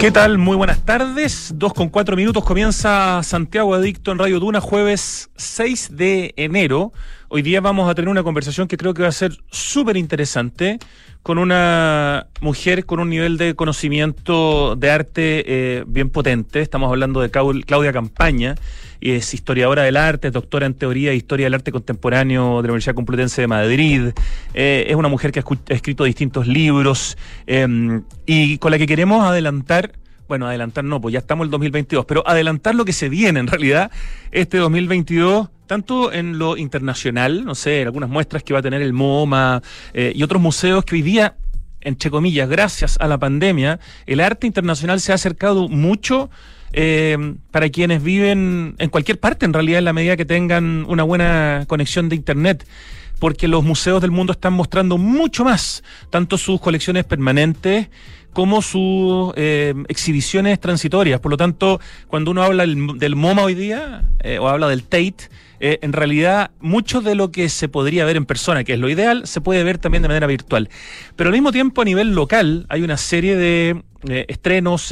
¿Qué tal? Muy buenas tardes. 2:04 comienza Santiago Adicto en Radio Duna, jueves 6 de enero. Hoy día vamos a tener una conversación que creo que va a ser súper interesante con una mujer con un nivel de conocimiento de arte bien potente. Estamos hablando de Claudia Campaña, es historiadora del arte, es doctora en teoría e historia del arte contemporáneo de la Universidad Complutense de Madrid. Es una mujer que ha escrito distintos libros y con la que queremos adelantar no, pues ya estamos en el 2022, pero adelantar lo que se viene en realidad este 2022, tanto en lo internacional, no sé, algunas muestras que va a tener el MoMA y otros museos que hoy día, entre comillas, gracias a la pandemia, el arte internacional se ha acercado mucho para quienes viven en cualquier parte, en realidad, en la medida que tengan una buena conexión de internet, porque los museos del mundo están mostrando mucho más, tanto sus colecciones permanentes como sus exhibiciones transitorias. Por lo tanto, cuando uno habla del MoMA hoy día, o habla del Tate, en realidad mucho de lo que se podría ver en persona, que es lo ideal, se puede ver también de manera virtual. Pero al mismo tiempo, a nivel local, hay una serie de estrenos,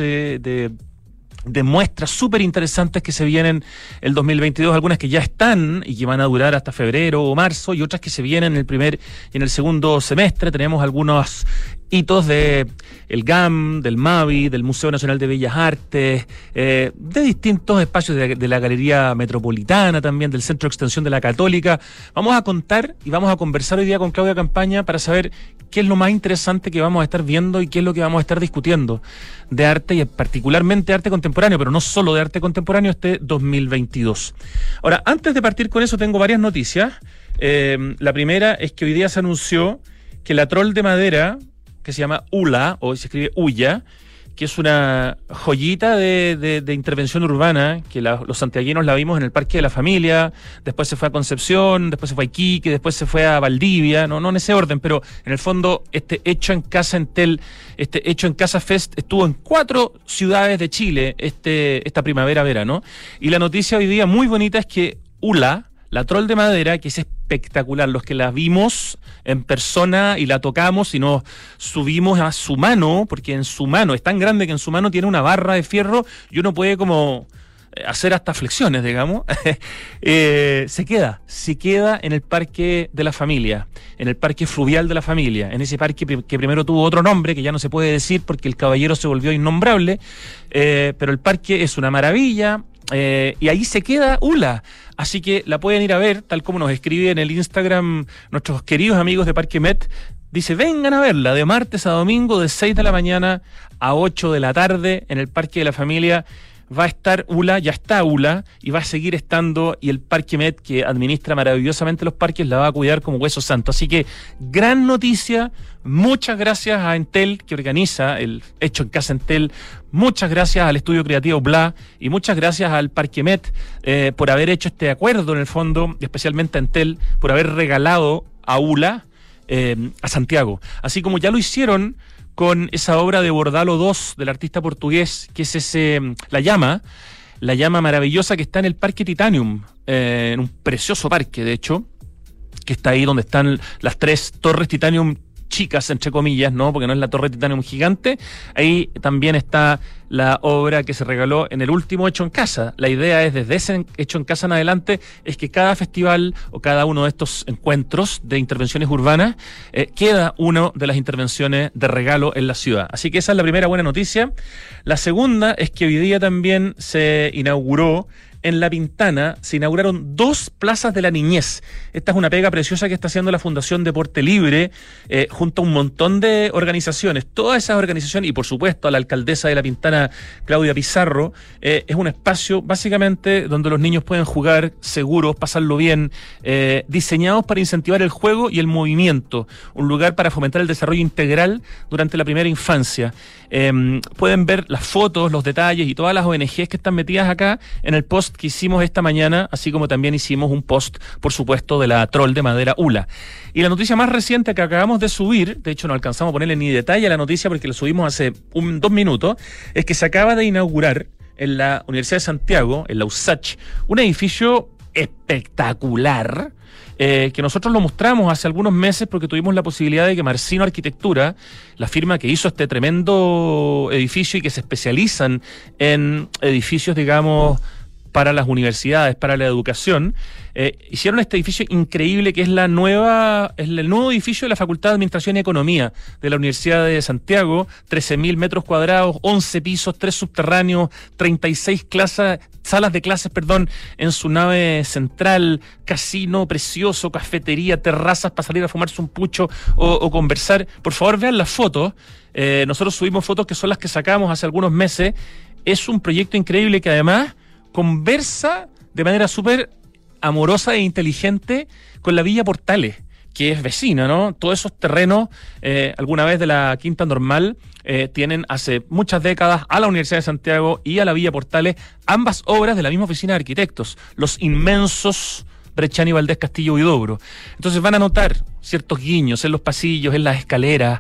de muestras súper interesantes que se vienen el 2022, algunas que ya están y que van a durar hasta febrero o marzo, y otras que se vienen en el primer y en el segundo semestre. Tenemos algunos hitos de el GAM, del MAVI, del Museo Nacional de Bellas Artes, de distintos espacios de la Galería Metropolitana, también del Centro de Extensión de la Católica. Vamos a contar y vamos a conversar hoy día con Claudia Campaña para saber qué es lo más interesante que vamos a estar viendo y qué es lo que vamos a estar discutiendo de arte, y particularmente arte contemporáneo, pero no solo de arte contemporáneo, este 2022. Ahora, antes de partir con eso, tengo varias noticias. La primera es que hoy día se anunció que la Trol de Madera, que se llama ULA, o se escribe Ulla, que es una joyita de intervención urbana, que los santiaguinos la vimos en el Parque de la Familia, después se fue a Concepción, después se fue a Iquique, después se fue a Valdivia, no en ese orden, pero en el fondo este Hecho en Casa Entel, este Hecho en Casa Fest estuvo en 4 ciudades de Chile esta primavera-verano, y la noticia hoy día muy bonita es que ULA, la Trol de Madera, que es espectacular, los que la vimos en persona y la tocamos y nos subimos a su mano, porque en su mano, es tan grande que en su mano tiene una barra de fierro y uno puede como hacer hasta flexiones, digamos, se queda en el Parque de la Familia, en el Parque Fluvial de la Familia, en ese parque que primero tuvo otro nombre, que ya no se puede decir porque el caballero se volvió innombrable, pero el parque es una maravilla. Y ahí se queda ULA, así que la pueden ir a ver, tal como nos escribe en el Instagram nuestros queridos amigos de Parque Met. Dice, vengan a verla de martes a domingo de 6 de la mañana a 8 de la tarde en el Parque de la Familia. Va a estar ULA, ya está ULA, y va a seguir estando, y el Parque Met, que administra maravillosamente los parques, la va a cuidar como hueso santo. Así que, gran noticia, muchas gracias a Entel, que organiza el Hecho en Casa Entel, muchas gracias al Estudio Creativo Bla, y muchas gracias al Parque Met por haber hecho este acuerdo en el fondo, y especialmente a Entel, por haber regalado a ULA a Santiago. Así como ya lo hicieron con esa obra de Bordalo II del artista portugués, que es la llama maravillosa que está en el Parque Titanium, en un precioso parque, de hecho, que está ahí donde están las 3 torres Titanium chicas, entre comillas, ¿no? Porque no es la torre Titanium gigante. Ahí también está la obra que se regaló en el último Hecho en Casa. La idea es, desde ese Hecho en Casa en adelante, es que cada festival o cada uno de estos encuentros de intervenciones urbanas queda una de las intervenciones de regalo en la ciudad. Así que esa es la primera buena noticia. La segunda es que hoy día también se inauguró en La Pintana, se inauguraron 2 plazas de la niñez. Esta es una pega preciosa que está haciendo la Fundación Deporte Libre, junto a un montón de organizaciones. Todas esas organizaciones, y por supuesto a la alcaldesa de La Pintana, Claudia Pizarro, es un espacio básicamente donde los niños pueden jugar seguros, pasarlo bien, diseñados para incentivar el juego y el movimiento. Un lugar para fomentar el desarrollo integral durante la primera infancia. Pueden ver las fotos, los detalles y todas las ONGs que están metidas acá en el post que hicimos esta mañana, así como también hicimos un post, por supuesto, de la Trol de Madera ULA. Y la noticia más reciente que acabamos de subir, de hecho no alcanzamos a ponerle ni detalle a la noticia porque la subimos hace 2 minutos, es que se acaba de inaugurar en la Universidad de Santiago, en la USACH, un edificio espectacular, que nosotros lo mostramos hace algunos meses porque tuvimos la posibilidad de que Marcino Arquitectura, la firma que hizo este tremendo edificio y que se especializan en edificios, digamos, para las universidades, para la educación, hicieron este edificio increíble que es el nuevo edificio de la Facultad de Administración y Economía de la Universidad de Santiago, 13.000 metros cuadrados, 11 pisos, 3 subterráneos, 36 salas de clases, en su nave central, casino precioso, cafetería, terrazas para salir a fumarse un pucho o conversar. Por favor, vean las fotos. Nosotros subimos fotos que son las que sacamos hace algunos meses. Es un proyecto increíble que además conversa de manera súper amorosa e inteligente con la Villa Portales, que es vecina, ¿no? Todos esos terrenos, alguna vez de la Quinta Normal, tienen hace muchas décadas a la Universidad de Santiago y a la Villa Portales, ambas obras de la misma oficina de arquitectos, los inmensos Brechani, Valdés, Castillo y Huidobro. Entonces van a notar ciertos guiños en los pasillos, en las escaleras,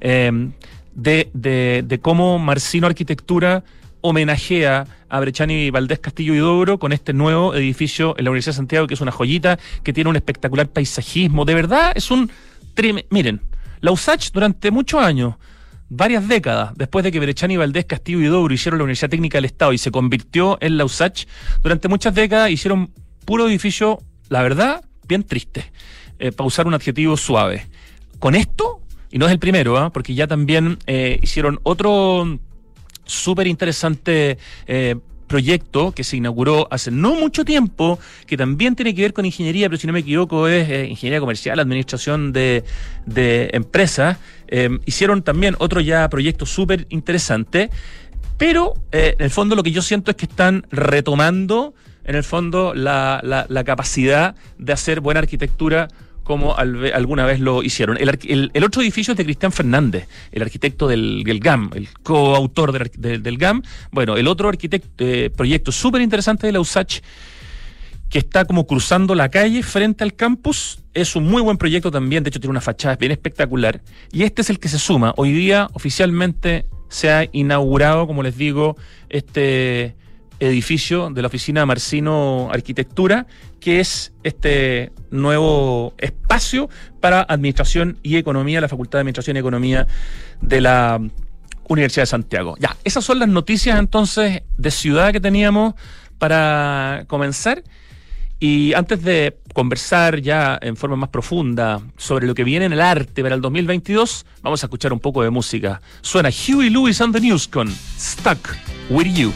de cómo Marcino Arquitectura homenajea a Brechani, Valdés, Castillo y Huidobro con este nuevo edificio en la Universidad de Santiago, que es una joyita, que tiene un espectacular paisajismo. De verdad, es un... Miren, la USACH durante muchos años, varias décadas, después de que Brechani, Valdés, Castillo y Huidobro hicieron la Universidad Técnica del Estado y se convirtió en la USACH, durante muchas décadas hicieron puro edificio, la verdad, bien triste, para usar un adjetivo suave. Con esto, y no es el primero, porque ya también hicieron otro súper interesante proyecto que se inauguró hace no mucho tiempo, que también tiene que ver con ingeniería, pero si no me equivoco es ingeniería comercial, administración de empresas. Hicieron también otro ya proyecto súper interesante, pero en el fondo lo que yo siento es que están retomando en el fondo la capacidad de hacer buena arquitectura como alguna vez lo hicieron. El otro edificio es de Cristian Fernández, el arquitecto del GAM, el coautor del GAM. Bueno, el otro proyecto súper interesante de la USACH, que está como cruzando la calle frente al campus, es un muy buen proyecto también, de hecho tiene una fachada bien espectacular, y este es el que se suma. Hoy día oficialmente se ha inaugurado, como les digo, este edificio de la oficina Marcino Arquitectura, que es este nuevo espacio para Administración y Economía, la Facultad de Administración y Economía de la Universidad de Santiago. Ya, esas son las noticias entonces de ciudad que teníamos para comenzar. Y antes de conversar ya en forma más profunda sobre lo que viene en el arte para el 2022, vamos a escuchar un poco de música. Suena Huey Lewis and the News con Stuck With You.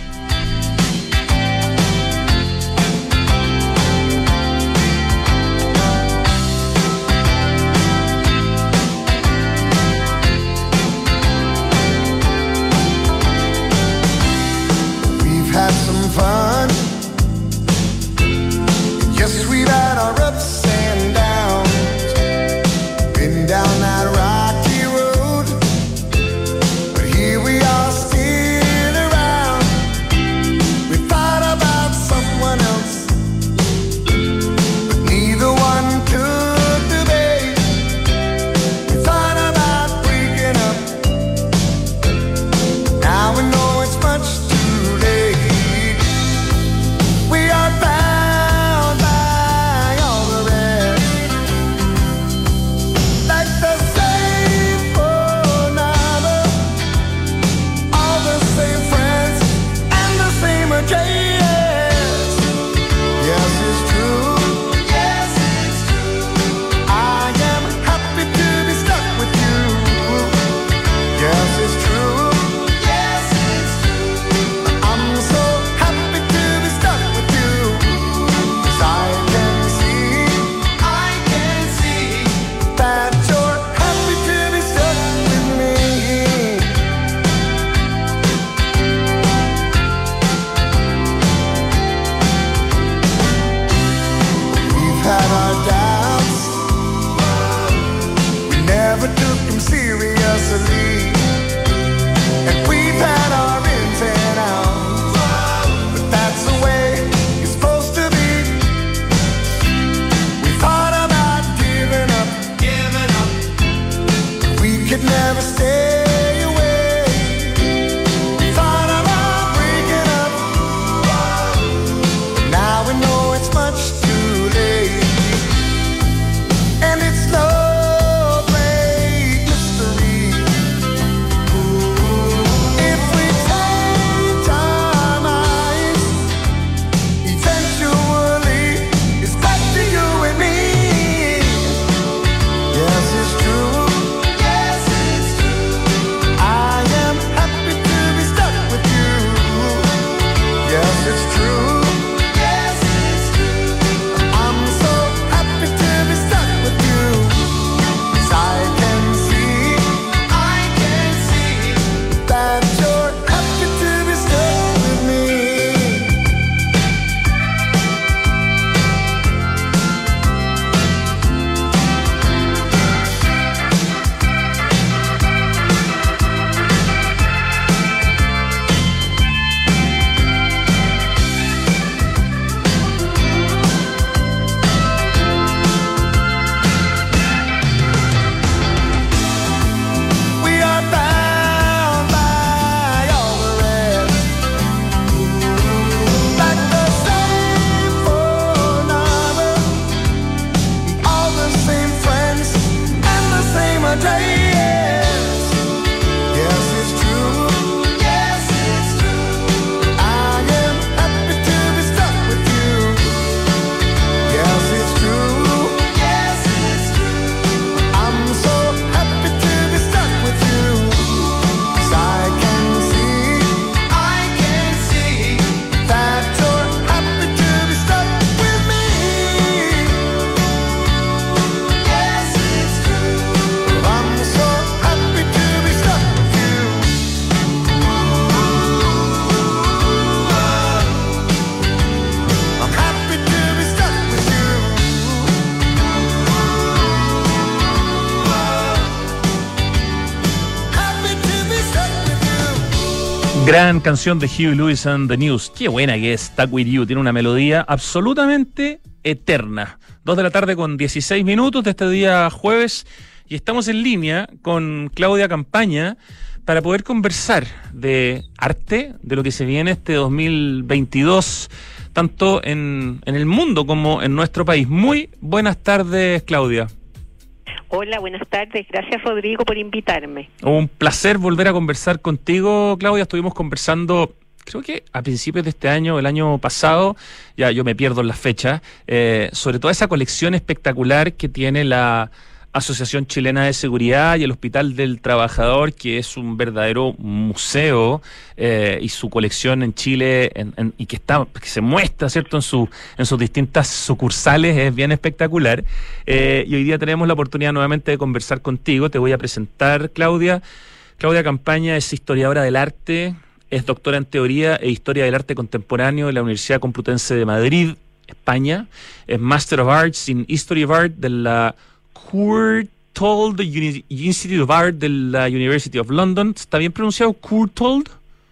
Gran canción de Huey Lewis and the News. Qué buena que es Stuck With You. Tiene una melodía absolutamente eterna. 2:16 p.m. de este día jueves. Y estamos en línea con Claudia Campaña para poder conversar de arte, de lo que se viene este 2022, tanto en el mundo como en nuestro país. Muy buenas tardes, Claudia. Hola, buenas tardes. Gracias, Rodrigo, por invitarme. Un placer volver a conversar contigo, Claudia. Estuvimos conversando, creo que a principios de este año, el año pasado, ya yo me pierdo en las fechas, sobre toda esa colección espectacular que tiene la Asociación Chilena de Seguridad y el Hospital del Trabajador, que es un verdadero museo, y su colección en Chile y que se muestra, ¿cierto?, en sus distintas sucursales, es bien espectacular. Y hoy día tenemos la oportunidad nuevamente de conversar contigo. Te voy a presentar, Claudia. Claudia Campaña es historiadora del arte, es doctora en Teoría e Historia del Arte Contemporáneo de la Universidad Complutense de Madrid, España. Es Master of Arts in History of Art de la Courtauld Institute of Art de la University of London. ¿Está bien pronunciado? Courtauld.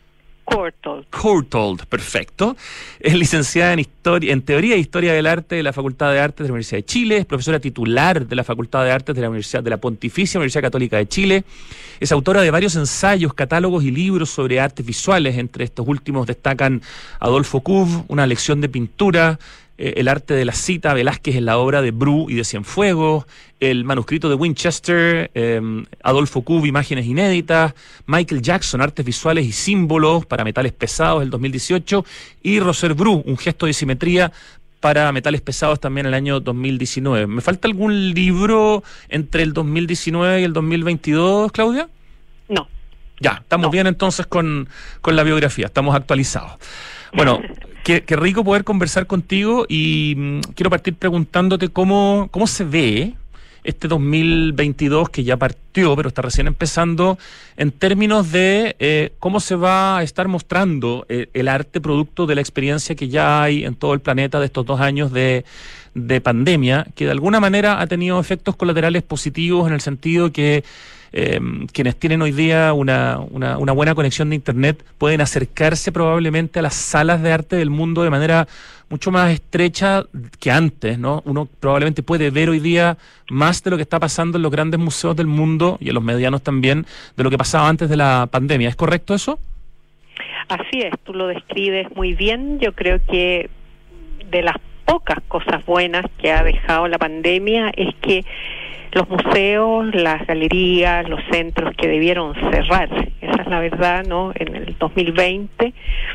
Courtauld, perfecto. Es licenciada en Teoría e Historia del Arte de la Facultad de Artes de la Universidad de Chile. Es profesora titular de la Facultad de Artes de la Pontificia Universidad Católica de Chile. Es autora de varios ensayos, catálogos y libros sobre artes visuales. Entre estos últimos destacan Adolfo Kuv, una lección de pintura, El arte de la cita, Velázquez en la obra de Bru y de Cienfuegos, el manuscrito de Winchester, Adolfo Kuv, Imágenes inéditas, Michael Jackson, Artes visuales y símbolos para metales pesados, el 2018, y Roser Bru, Un gesto de simetría para metales pesados, también el año 2019. ¿Me falta algún libro entre el 2019 y el 2022, Claudia? No. Ya, estamos bien entonces con la biografía, estamos actualizados. Bueno, qué rico poder conversar contigo y quiero partir preguntándote cómo se ve este 2022 que ya partió, pero está recién empezando, en términos de cómo se va a estar mostrando el arte producto de la experiencia que ya hay en todo el planeta de estos 2 años de pandemia, que de alguna manera ha tenido efectos colaterales positivos en el sentido que quienes tienen hoy día una buena conexión de internet pueden acercarse probablemente a las salas de arte del mundo de manera mucho más estrecha que antes, ¿no? Uno probablemente puede ver hoy día más de lo que está pasando en los grandes museos del mundo y en los medianos también de lo que pasaba antes de la pandemia. ¿Es correcto eso? Así es, tú lo describes muy bien. Yo creo que de las pocas cosas buenas que ha dejado la pandemia es que los museos, las galerías, los centros que debieron cerrar, esa es la verdad, ¿no?, en el 2020,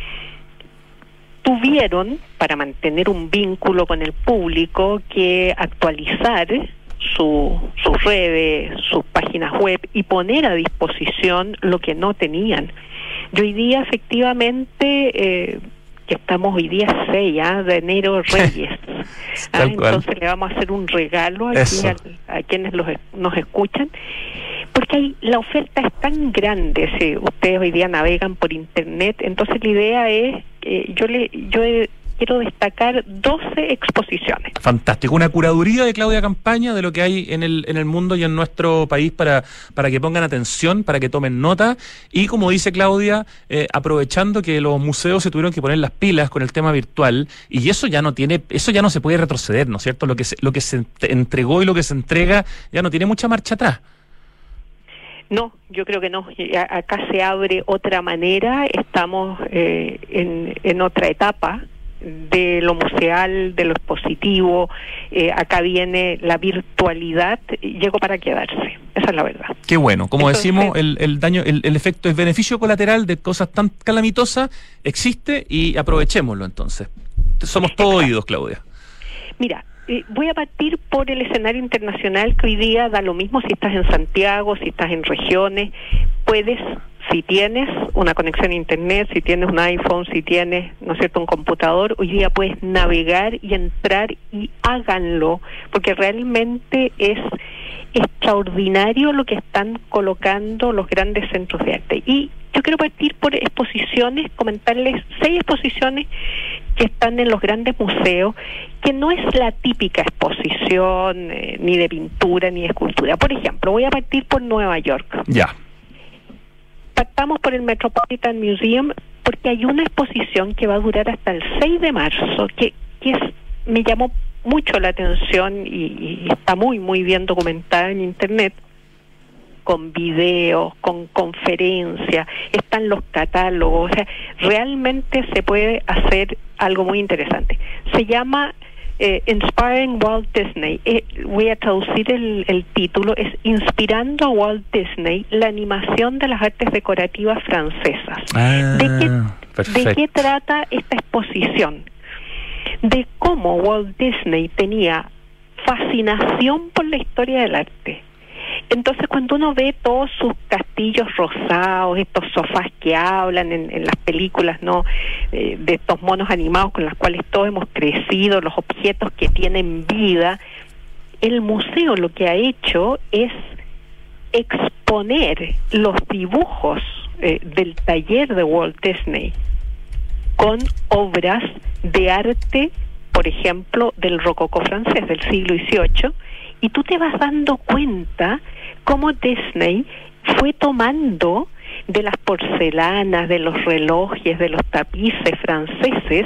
tuvieron, para mantener un vínculo con el público, que actualizar sus redes, sus páginas web y poner a disposición lo que no tenían. Y hoy día, efectivamente, que estamos hoy día 6 de enero, Reyes. Entonces le vamos a hacer un regalo aquí a quienes nos escuchan, porque la oferta es tan grande. Si ustedes hoy día navegan por internet, entonces la idea es que quiero destacar 12 exposiciones. Fantástico, una curaduría de Claudia Campaña de lo que hay en el mundo y en nuestro país para que pongan atención, para que tomen nota y, como dice Claudia, aprovechando que los museos se tuvieron que poner las pilas con el tema virtual y eso ya no se puede retroceder, ¿no es cierto? Lo que se entregó y lo que se entrega ya no tiene mucha marcha atrás. No, yo creo que no. Acá se abre otra manera, estamos en otra etapa de lo museal, de lo expositivo. Acá viene la virtualidad, llegó para quedarse, esa es la verdad. Qué bueno, como decimos, el efecto, el beneficio colateral de cosas tan calamitosas existe y aprovechémoslo entonces. Somos todos oídos, Claudia. Mira, voy a partir por el escenario internacional, que hoy día da lo mismo si estás en Santiago, si estás en regiones, puedes, si tienes una conexión a internet, si tienes un iPhone, si tienes, ¿no es cierto?, un computador, hoy día puedes navegar y entrar y háganlo, porque realmente es extraordinario lo que están colocando los grandes centros de arte. Y yo quiero partir por exposiciones, comentarles 6 exposiciones que están en los grandes museos, que no es la típica exposición ni de pintura ni de escultura. Por ejemplo, voy a partir por Nueva York. Ya. partamos por el Metropolitan Museum porque hay una exposición que va a durar hasta el 6 de marzo, que me llamó mucho la atención y está muy, muy bien documentada en Internet, con videos, con conferencias, están los catálogos, o sea, realmente se puede hacer algo muy interesante. Se llama Inspiring Walt Disney. Voy a traducir el título, es Inspirando a Walt Disney, la animación de las artes decorativas francesas. ¿De qué trata esta exposición? De cómo Walt Disney tenía fascinación por la historia del arte. Entonces, cuando uno ve todos sus castillos rosados, estos sofás que hablan en las películas, ¿no? De estos monos animados con los cuales todos hemos crecido, los objetos que tienen vida, el museo lo que ha hecho es exponer los dibujos del taller de Walt Disney con obras de arte, por ejemplo, del rococó francés del siglo XVIII, y tú te vas dando cuenta cómo Disney fue tomando de las porcelanas, de los relojes, de los tapices franceses,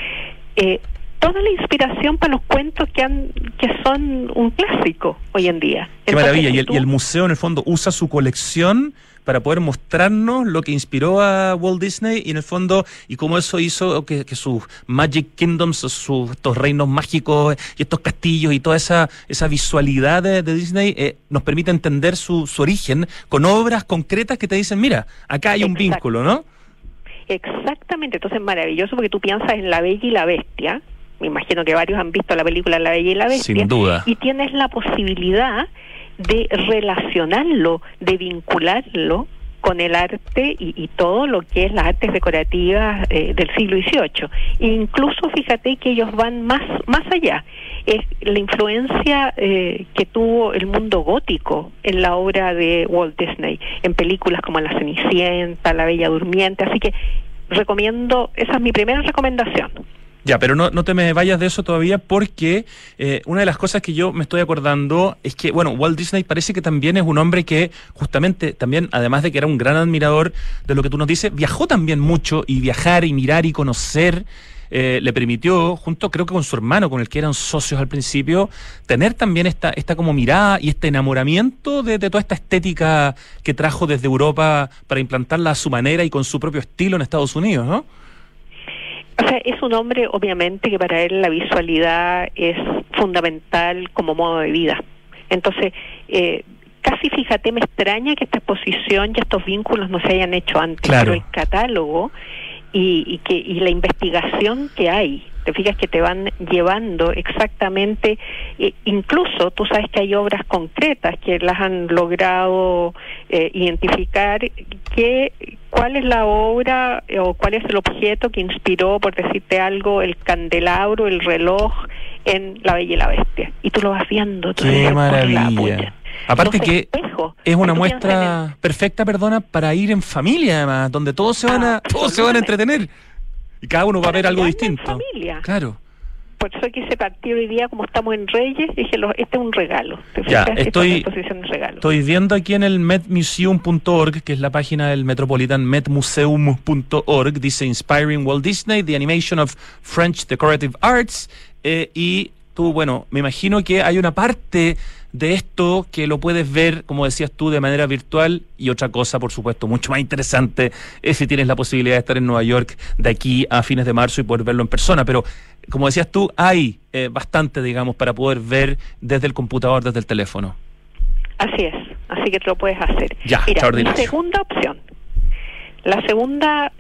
toda la inspiración para los cuentos que son un clásico hoy en día. Qué maravilla, y el museo en el fondo usa su colección para poder mostrarnos lo que inspiró a Walt Disney y en el fondo, y cómo eso hizo que sus Magic Kingdoms, estos reinos mágicos y estos castillos y toda esa visualidad de Disney nos permite entender su origen con obras concretas que te dicen, mira, acá hay un vínculo, ¿no? Exactamente, entonces es maravilloso porque tú piensas en La Bella y la Bestia, me imagino que varios han visto la película La Bella y la Bestia, sin duda, y tienes la posibilidad de relacionarlo, de vincularlo con el arte y todo lo que es las artes decorativas del siglo XVIII. E incluso fíjate que ellos van más allá. Es la influencia que tuvo el mundo gótico en la obra de Walt Disney, en películas como La Cenicienta, La Bella Durmiente, así que recomiendo, esa es mi primera recomendación. Ya, pero no te me vayas de eso todavía porque una de las cosas que yo me estoy acordando es que, bueno, Walt Disney parece que también es un hombre que justamente también, además de que era un gran admirador de lo que tú nos dices, viajó también mucho, y viajar y mirar y conocer le permitió, junto creo que con su hermano, con el que eran socios al principio, tener también esta como mirada y este enamoramiento de toda esta estética que trajo desde Europa para implantarla a su manera y con su propio estilo en Estados Unidos, ¿no? O sea, es un hombre, obviamente, que para él la visualidad es fundamental como modo de vida. Entonces, casi fíjate, me extraña que esta exposición y estos vínculos no se hayan hecho antes, claro. Pero el catálogo y la investigación que hay, te fijas que te van llevando exactamente, incluso tú sabes que hay obras concretas que las han logrado identificar, cuál es la obra o cuál es el objeto que inspiró, por decirte algo, el candelabro, el reloj en La Bella y la Bestia, y tú lo vas viendo. ¡Qué maravilla! Aparte que es una muestra perfecta, para ir en familia, además, donde todos se van a entretener y cada uno va a ver algo distinto. Familia. Claro. Por eso quise partir hoy día, como estamos en Reyes, dije, este es un regalo. Ya, estoy viendo aquí en el metmuseum.org, que es la página del Metropolitan, metmuseum.org, dice Inspiring Walt Disney, The Animation of French Decorative Arts, y tú, bueno, me imagino que hay una parte de esto que lo puedes ver, como decías tú, de manera virtual, y otra cosa, por supuesto, mucho más interesante es si tienes la posibilidad de estar en Nueva York de aquí a fines de marzo y poder verlo en persona, pero como decías tú, hay bastante, digamos, para poder ver desde el computador, desde el teléfono. Así es, así que te lo puedes hacer. Ya, mira, mi segunda opción, la segunda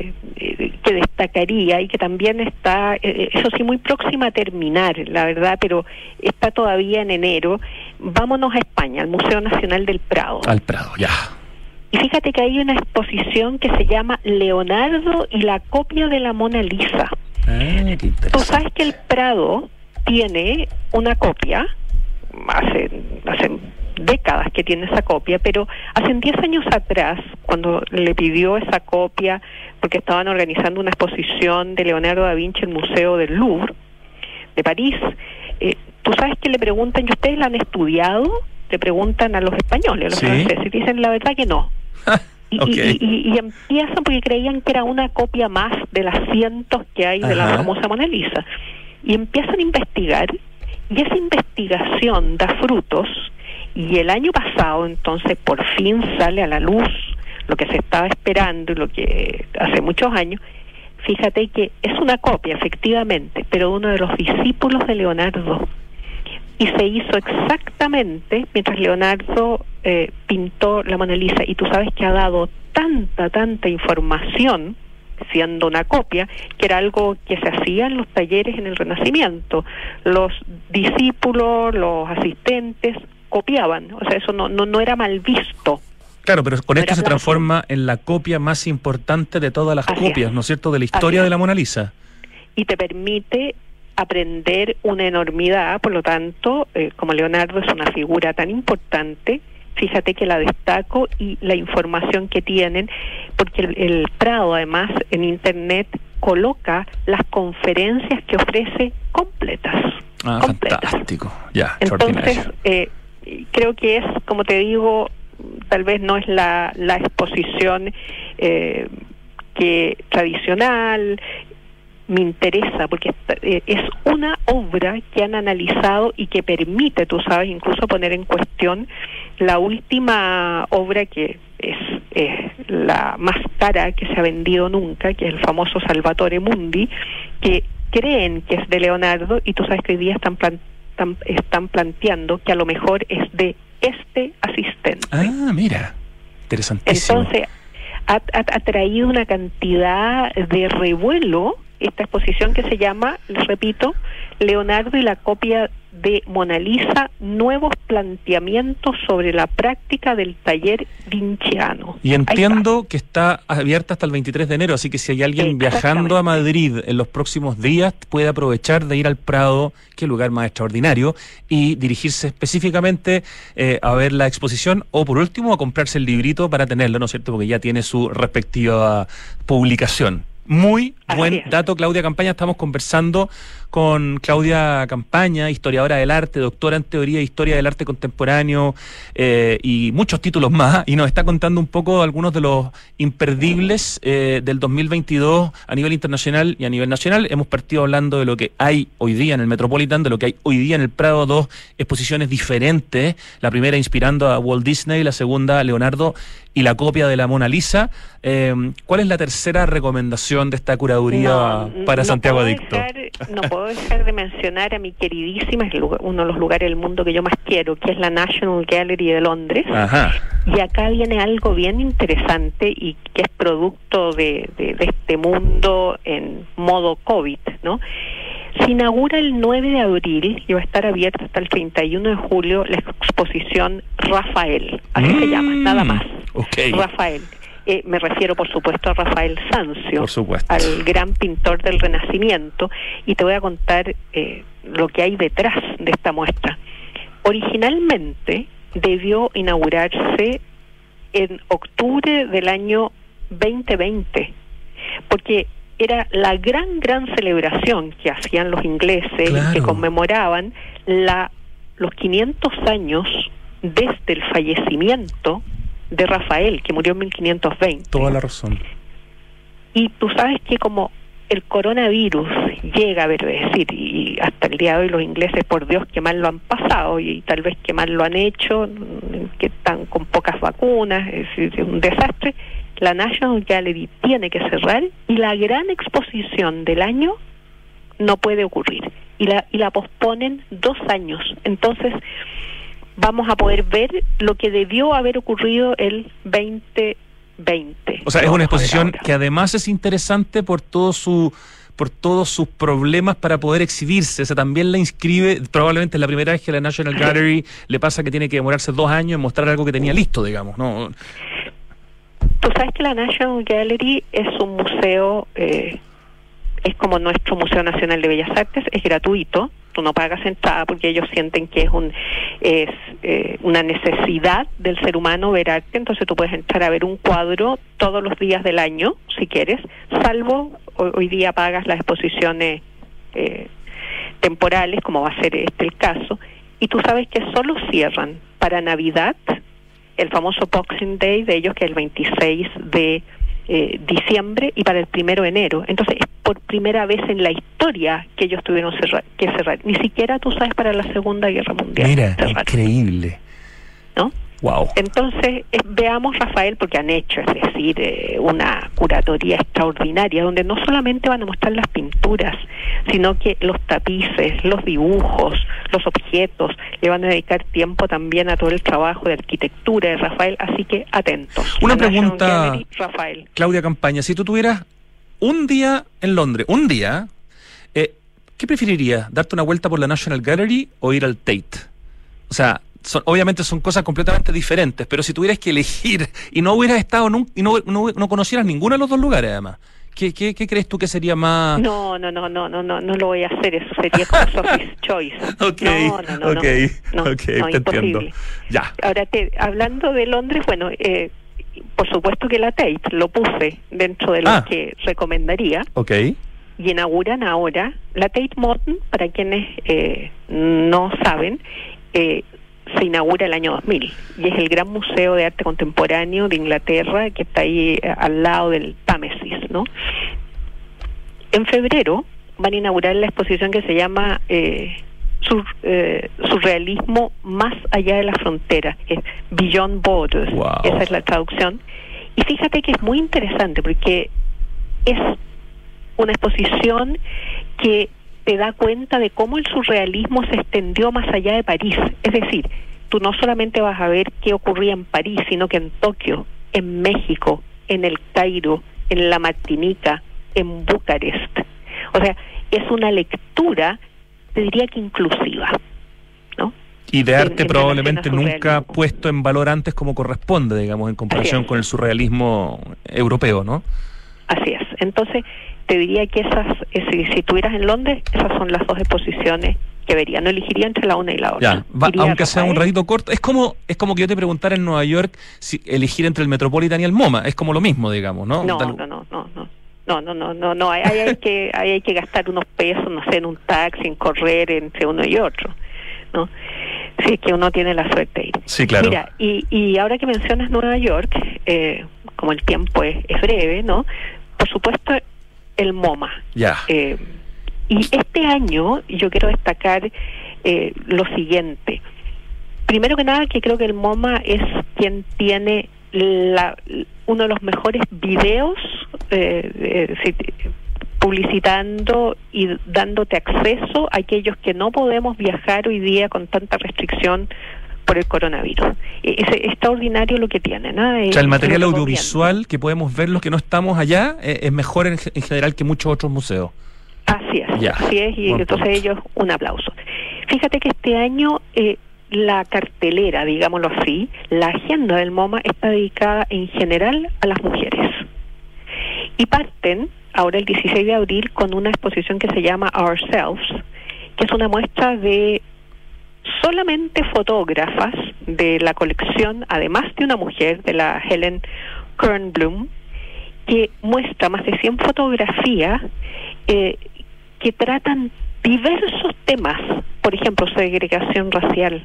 que destacaría y que también está, eso sí, muy próxima a terminar, la verdad, pero está todavía en enero, vámonos a España, al Museo Nacional del Prado. Al Prado, ya. Y fíjate que hay una exposición que se llama Leonardo y la copia de la Mona Lisa. Qué interesante. Tú sabes que el Prado tiene una copia, hace décadas que tiene esa copia, pero hace 10 años atrás, cuando le pidió esa copia, porque estaban organizando una exposición de Leonardo da Vinci en el Museo del Louvre de París, tú sabes que le preguntan, ¿y ustedes la han estudiado? Le preguntan a los españoles, a los franceses, y dicen la verdad que no. Okay. Y empiezan porque creían que era una copia más de las cientos que hay de la famosa Mona Lisa. Y empiezan a investigar, y esa investigación da frutos, y el año pasado entonces por fin sale a la luz lo que se estaba esperando y lo que hace muchos años. Fíjate que es una copia, efectivamente, pero uno de los discípulos de Leonardo. Y se hizo exactamente mientras Leonardo pintó la Mona Lisa. Y tú sabes que ha dado tanta información, siendo una copia, que era algo que se hacía en los talleres en el Renacimiento. Los discípulos, los asistentes, copiaban. O sea, eso no era mal visto. Claro, pero con esto se transforma en la copia más importante de todas las copias, ¿no es cierto?, de la historia de la Mona Lisa. Y te permite aprender una enormidad, por lo tanto, como Leonardo es una figura tan importante, fíjate que la destaco y la información que tienen, porque el Prado además en internet coloca las conferencias que ofrece completas. Fantástico, ya, entonces creo que es, como te digo, tal vez no es la exposición que tradicional. Me interesa porque es una obra que han analizado y que permite, tú sabes, incluso poner en cuestión la última obra que es la más cara que se ha vendido nunca, que es el famoso Salvatore Mundi, que creen que es de Leonardo, y tú sabes que hoy día están planteando que a lo mejor es de este asistente. Mira, interesantísimo. Entonces ha traído una cantidad de revuelo esta exposición que se llama, les repito, Leonardo y la copia de Mona Lisa, nuevos planteamientos sobre la práctica del taller vinciano. Y entiendo que está abierta hasta el 23 de enero, así que si hay alguien viajando a Madrid en los próximos días, puede aprovechar de ir al Prado, qué lugar más extraordinario, y dirigirse específicamente a ver la exposición, o por último a comprarse el librito para tenerlo, ¿no es cierto?, porque ya tiene su respectiva publicación. Muy buen dato, Claudia Campaña. Estamos conversando con Claudia Campaña, historiadora del arte, doctora en teoría e historia del arte contemporáneo y muchos títulos más, y nos está contando un poco algunos de los imperdibles del 2022 a nivel internacional y a nivel nacional. Hemos partido hablando de lo que hay hoy día en el Metropolitan, de lo que hay hoy día en el Prado, dos exposiciones diferentes, la primera inspirando a Walt Disney, la segunda a Leonardo y la copia de la Mona Lisa. ¿Cuál es la tercera recomendación de esta curaduría para Santiago Adicto? No puedo dejar de mencionar a mi queridísima, es uno de los lugares del mundo que yo más quiero, que es la National Gallery de Londres. Y acá viene algo bien interesante y que es producto de este mundo en modo COVID, ¿no? Se inaugura el 9 de abril y va a estar abierta hasta el 31 de julio la exposición Rafael, así se llama, nada más. Rafael. Me refiero, por supuesto, a Rafael Sanzio, al gran pintor del Renacimiento, y te voy a contar lo que hay detrás de esta muestra. Originalmente debió inaugurarse en octubre del año 2020, porque era la gran celebración que hacían los ingleses, que conmemoraban los 500 años desde el fallecimiento de Rafael, que murió en 1520. Toda la razón. Y tú sabes que como el coronavirus llega, y hasta el día de hoy los ingleses, por Dios, que mal lo han pasado, y tal vez que mal lo han hecho, que están con pocas vacunas, es un desastre. La National Gallery tiene que cerrar y la gran exposición del año no puede ocurrir. Y la posponen 2 años. Entonces vamos a poder ver lo que debió haber ocurrido el 2020. O sea, es una exposición que además es interesante por todos sus problemas para poder exhibirse. O sea, también la inscribe, probablemente es la primera vez que la National Gallery le pasa que tiene que demorarse 2 años en mostrar algo que tenía listo, digamos, ¿no? Tú sabes que la National Gallery es un museo, es como nuestro Museo Nacional de Bellas Artes, es gratuito. Tú no pagas entrada porque ellos sienten que es una necesidad del ser humano ver arte. Entonces tú puedes entrar a ver un cuadro todos los días del año, si quieres, salvo hoy día pagas las exposiciones temporales, como va a ser el caso. Y tú sabes que solo cierran para Navidad el famoso Boxing Day de ellos, que es el 26 de diciembre, y para el 1 de enero. Entonces es por primera vez en la historia que ellos tuvieron que cerrar. Ni siquiera, tú sabes, para la Segunda Guerra Mundial. Mira, cerrar. increíble. ¿No? Wow. Entonces, veamos, Rafael, porque han hecho, es decir, una curatoría extraordinaria, donde no solamente van a mostrar las pinturas, sino que los tapices, los dibujos, los objetos, le van a dedicar tiempo también a todo el trabajo de arquitectura de Rafael, así que atentos. Una pregunta, Gallery, Rafael. Claudia Campaña, si tú tuvieras un día en Londres, ¿qué preferirías? ¿Darte una vuelta por la National Gallery o ir al Tate? O sea, obviamente son cosas completamente diferentes, pero si tuvieras que elegir y no hubieras estado y no conocieras ninguno de los dos lugares, además, ¿qué crees tú que sería más? No lo voy a hacer, eso sería como Sophie's Choice. No, te imposible. entiendo. Ya. Ahora, hablando de Londres, bueno, por supuesto que la Tate lo puse dentro de lo que recomendaría. Okay. Y inauguran ahora la Tate Modern, para quienes no saben, se inaugura el año 2000 y es el gran museo de arte contemporáneo de Inglaterra, que está ahí al lado del Támesis, ¿no? En febrero van a inaugurar la exposición que se llama Surrealismo más allá de la frontera, que es Beyond Borders. Wow. Esa es la traducción. Y fíjate que es muy interesante porque es una exposición que te da cuenta de cómo el surrealismo se extendió más allá de París. Es decir, tú no solamente vas a ver qué ocurría en París, sino que en Tokio, en México, en el Cairo, en la Martinica, en Bucarest. O sea, es una lectura, te diría que inclusiva, ¿no? Y de arte probablemente nunca puesto en valor antes como corresponde, digamos, en comparación con el surrealismo europeo, ¿no? Así es. Entonces, te diría que si estuvieras en Londres, esas son las dos exposiciones que vería. No elegiría entre la una y la otra. Aunque sea un ratito corto. Es como que yo te preguntara en Nueva York si elegir entre el Metropolitan y el MoMA. Es como lo mismo, digamos, ¿no? No. Hay que gastar unos pesos, no sé, en un taxi, en correr entre uno y otro, ¿no? Sí, que uno tiene la suerte de ir. Sí, claro. Mira, y ahora que mencionas Nueva York, como el tiempo es breve, ¿no? Por supuesto, el MoMA. Ya. Y este año yo quiero destacar lo siguiente. Primero que nada, que creo que el MoMA es quien tiene uno de los mejores videos publicitando y dándote acceso a aquellos que no podemos viajar hoy día con tanta restricción por el coronavirus. Es extraordinario lo que tiene, ¿no? O sea, el material audiovisual que podemos ver los que no estamos allá es mejor en general que muchos otros museos. Así es, y entonces ellos, un aplauso. Fíjate que este año la cartelera, digámoslo así, la agenda del MoMA está dedicada en general a las mujeres. Y parten ahora el 16 de abril con una exposición que se llama Ourselves, que es una muestra de solamente fotógrafas de la colección, además de una mujer, de la Helen Kernblum, que muestra más de 100 fotografías que tratan diversos temas, por ejemplo, segregación racial,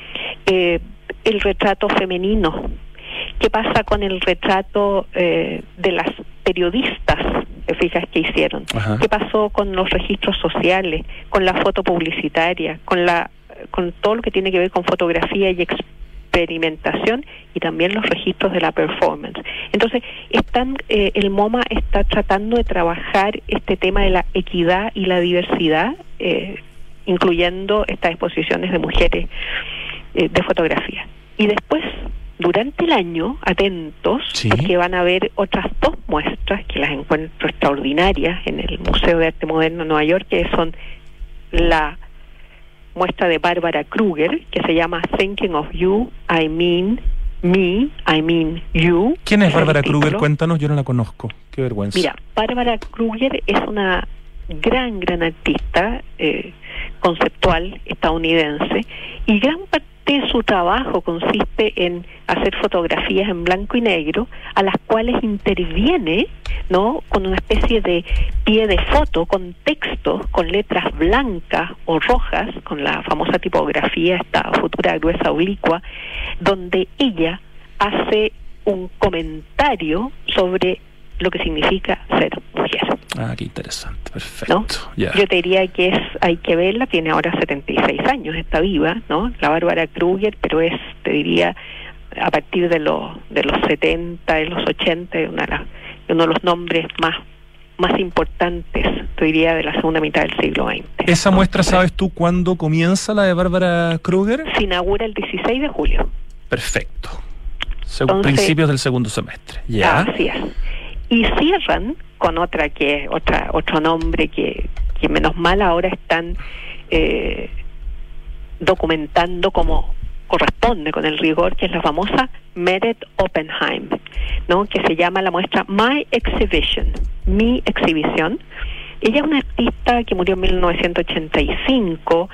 el retrato femenino, qué pasa con el retrato de las periodistas, fijas, que hicieron, qué pasó con los registros sociales, con la foto publicitaria, con todo lo que tiene que ver con fotografía y experimentación, y también los registros de la performance. Entonces, el MoMA está tratando de trabajar este tema de la equidad y la diversidad, incluyendo estas exposiciones de mujeres de fotografía. Y después, durante el año, atentos, porque van a haber otras dos muestras que las encuentro extraordinarias en el Museo de Arte Moderno de Nueva York, que son la muestra de Barbara Kruger, que se llama Thinking of You, I Mean Me, I Mean You. ¿Quién es Barbara Kruger? Cuéntanos, yo no la conozco. Qué vergüenza. Mira, Barbara Kruger es una gran artista conceptual estadounidense, y gran parte de su trabajo consiste en hacer fotografías en blanco y negro, a las cuales interviene, ¿no?, con una especie de pie de foto, con texto, con letras blancas o rojas, con la famosa tipografía, esta futura gruesa oblicua, donde ella hace un comentario sobre lo que significa ser mujer. Ah, qué interesante, perfecto. ¿No? Yeah. Yo te diría que hay que verla, tiene ahora 76 años, está viva, ¿no? La Bárbara Kruger, pero te diría, a partir de los 70, de los 80, uno de los nombres más importantes, te diría, de la segunda mitad del siglo XX. ¿Esa muestra, sabes tú, cuándo comienza, la de Bárbara Kruger? Se inaugura el 16 de julio. Perfecto. Principios del segundo semestre. Ya. Así es. Y cierran con otro nombre que menos mal ahora están documentando como corresponde con el rigor, que es la famosa Meret Oppenheim, ¿no? Que se llama la muestra My Exhibition, mi exhibición. Ella es una artista que murió en 1985,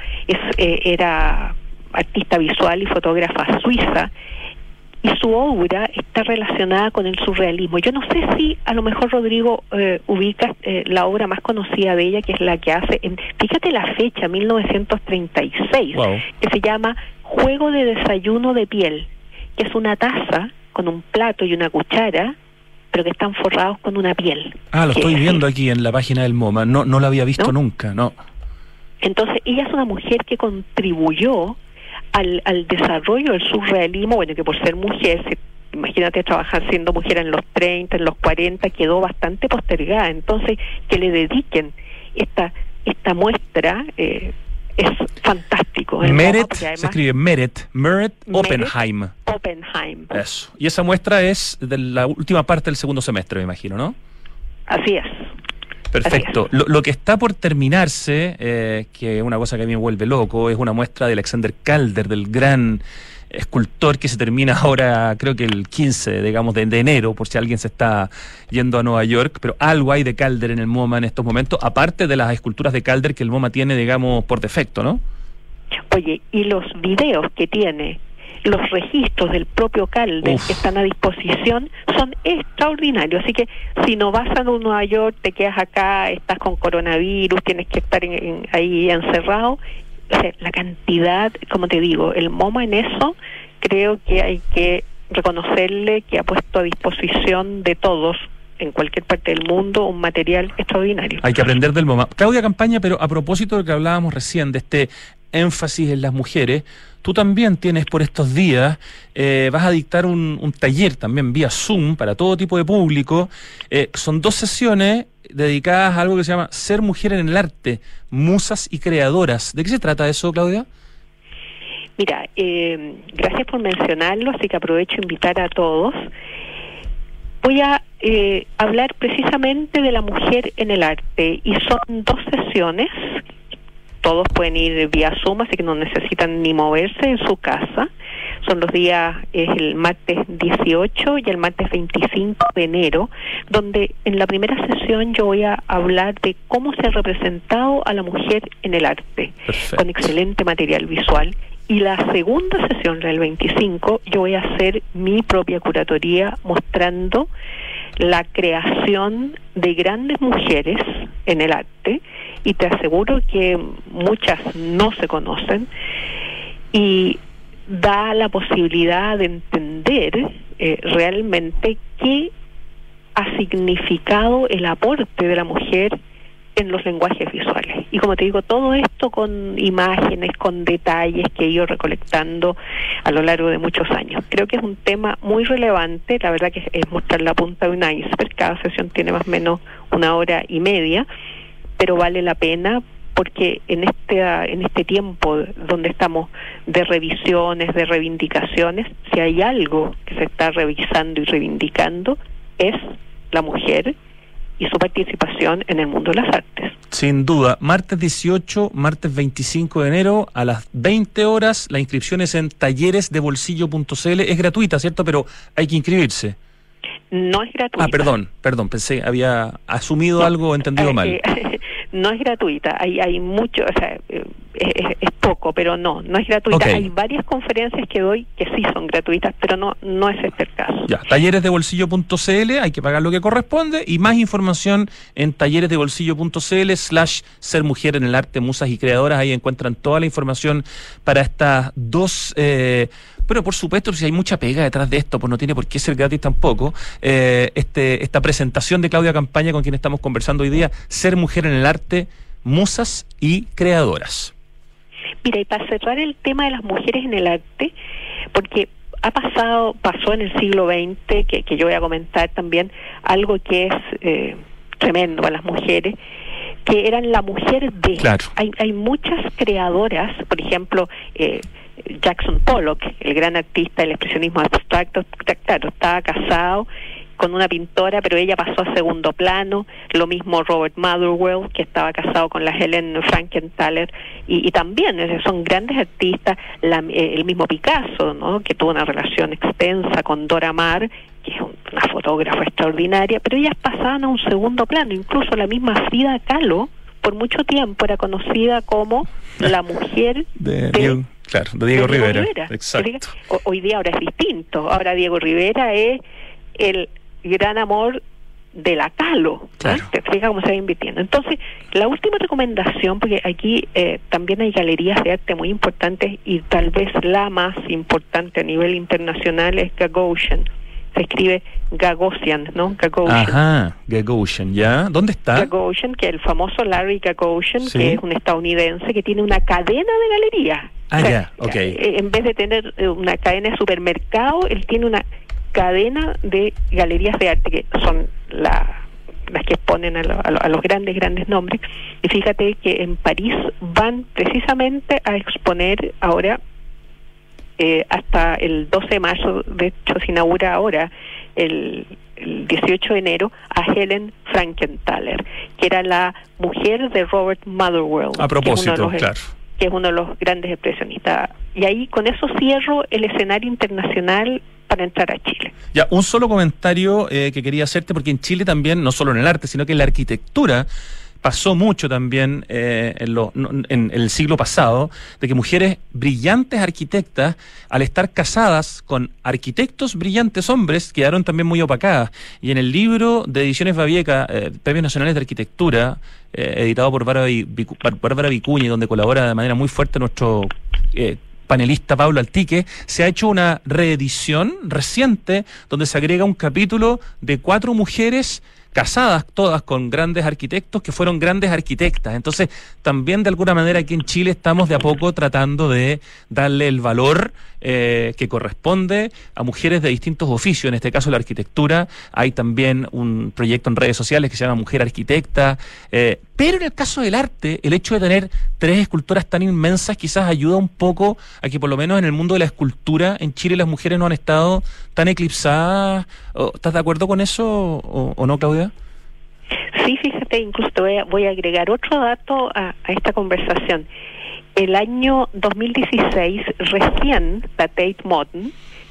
era artista visual y fotógrafa suiza, y su obra está relacionada con el surrealismo. Yo no sé si a lo mejor, Rodrigo, ubicas la obra más conocida de ella, que es la que hace, fíjate la fecha, 1936, wow, que se llama Juego de desayuno de piel, que es una taza con un plato y una cuchara, pero que están forrados con una piel. Ah, lo estoy viendo aquí en la página del MoMA, no la había visto, ¿no? Nunca, ¿no? Entonces, ella es una mujer que contribuyó al desarrollo del surrealismo, bueno, que por ser mujer, imagínate trabajar siendo mujer en los 30, en los 40, quedó bastante postergada. Entonces, que le dediquen esta muestra es fantástico. Meret, se escribe Meret Oppenheim. Oppenheim. Eso. Y esa muestra es de la última parte del segundo semestre, me imagino, ¿no? Así es. Perfecto. Lo que está por terminarse, que es una cosa que a mí me vuelve loco, es una muestra de Alexander Calder, del gran escultor, que se termina ahora, creo que el 15, digamos, de enero, por si alguien se está yendo a Nueva York, pero algo hay de Calder en el MoMA en estos momentos, aparte de las esculturas de Calder que el MoMA tiene, digamos, por defecto, ¿no? Oye, y los videos que tiene, los registros del propio Calder que están a disposición son extraordinarios. Así que si no vas a Nueva York, te quedas acá, estás con coronavirus, tienes que estar ahí encerrado. O sea, la cantidad, como te digo, el MoMA en eso, creo que hay que reconocerle que ha puesto a disposición de todos, en cualquier parte del mundo, un material extraordinario. Hay que aprender del MoMA. Claudia Campaña, pero a propósito de lo que hablábamos recién, de este énfasis en las mujeres, tú también tienes por estos días, vas a dictar un taller también vía Zoom para todo tipo de público. Son 2 sesiones dedicadas a algo que se llama Ser mujer en el arte, musas y creadoras. ¿De qué se trata eso, Claudia? Mira, gracias por mencionarlo, así que aprovecho a invitar a todos. Voy a hablar precisamente de la mujer en el arte, y son 2 sesiones. Todos pueden ir vía Zoom, así que no necesitan ni moverse en su casa. Son los días, es el martes 18 y el martes 25 de enero, donde en la primera sesión yo voy a hablar de cómo se ha representado a la mujer en el arte. Perfecto. Con excelente material visual. Y la segunda sesión, la del 25, yo voy a hacer mi propia curatoría mostrando la creación de grandes mujeres en el arte, y te aseguro que muchas no se conocen, y da la posibilidad de entender realmente qué ha significado el aporte de la mujer en los lenguajes visuales. Y como te digo, todo esto con imágenes, con detalles que he ido recolectando a lo largo de muchos años. Creo que es un tema muy relevante, la verdad que es mostrar la punta de un iceberg. Cada sesión tiene más o menos 1 hora y media, pero vale la pena, porque en este tiempo donde estamos de revisiones, de reivindicaciones, si hay algo que se está revisando y reivindicando, es la mujer y su participación en el mundo de las artes. Sin duda. Martes 18, martes 25 de enero a las 20 horas. La inscripción es en talleresdebolsillo.cl. Es gratuita, ¿cierto? Pero hay que inscribirse. No es gratuita. Ah, perdón, pensé, había asumido algo, entendido mal. No es gratuita, hay mucho, o sea, es poco, pero no es gratuita. Okay. Hay varias conferencias que doy que sí son gratuitas, pero no es este el caso. Ya, talleresdebolsillo.cl, hay que pagar lo que corresponde, y más información en talleresdebolsillo.cl/ser mujer en el arte, musas y creadoras. Ahí encuentran toda la información para estas 2 Pero por supuesto, si hay mucha pega detrás de esto, pues no tiene por qué ser gratis tampoco. Esta presentación de Claudia Campaña, con quien estamos conversando hoy día, Ser mujer en el arte, musas y creadoras. Mira, y para cerrar el tema de las mujeres en el arte, porque pasó en el siglo XX, que yo voy a comentar también, algo que es tremendo para las mujeres, que eran la mujer de... Claro. Hay muchas creadoras, por ejemplo, Jackson Pollock, el gran artista del expresionismo abstracto, claro, estaba casado con una pintora, pero ella pasó a segundo plano. Lo mismo Robert Motherwell, que estaba casado con la Helen Frankenthaler, y también son grandes artistas. El mismo Picasso, ¿no?, que tuvo una relación extensa con Dora Maar, que es una fotógrafa extraordinaria, pero ellas pasaban a un segundo plano. Incluso la misma Frida Kahlo, por mucho tiempo, era conocida como la mujer de Diego Rivera. Exacto. Hoy día ahora es distinto. Ahora Diego Rivera es el gran amor de la Kahlo. Claro. Te explica cómo se va invirtiendo. Entonces, la última recomendación, porque aquí también hay galerías de arte muy importantes, y tal vez la más importante a nivel internacional es Gagosian. Se escribe Gagosian, ¿no? Gagosian. Ajá, Gagosian, ¿ya? ¿Dónde está? Gagosian, que es el famoso Larry Gagosian, ¿sí?, que es un estadounidense que tiene una cadena de galerías. Ah, ya, ok. En vez de tener una cadena de supermercado, él tiene una cadena de galerías de arte, que son las que exponen a los grandes nombres. Y fíjate que en París van precisamente a exponer ahora, hasta el 12 de marzo, de hecho se inaugura ahora el 18 de enero, a Helen Frankenthaler, que era la mujer de Robert Motherwell. A propósito, claro. Que es uno de los grandes expresionistas. Y ahí con eso cierro el escenario internacional para entrar a Chile. Ya, un solo comentario que quería hacerte, porque en Chile también, no solo en el arte, sino que en la arquitectura, pasó mucho también en el siglo pasado, de que mujeres brillantes arquitectas, al estar casadas con arquitectos brillantes hombres, quedaron también muy opacadas. Y en el libro de Ediciones Babieca, Premios Nacionales de Arquitectura, editado por Bárbara Vicuña, y donde colabora de manera muy fuerte nuestro panelista Pablo Altique, se ha hecho una reedición reciente donde se agrega un capítulo de 4 mujeres casadas, todas con grandes arquitectos que fueron grandes arquitectas. Entonces, también de alguna manera aquí en Chile estamos de a poco tratando de darle el valor que corresponde a mujeres de distintos oficios. En este caso la arquitectura. Hay también un proyecto en redes sociales que se llama Mujer Arquitecta, pero en el caso del arte, el hecho de tener 3 escultoras tan inmensas quizás ayuda un poco a que por lo menos en el mundo de la escultura en Chile las mujeres no han estado tan eclipsadas. ¿Estás de acuerdo con eso o no, Claudia? Sí, fíjate, incluso voy a agregar otro dato a esta conversación. El año 2016, recién la Tate Modern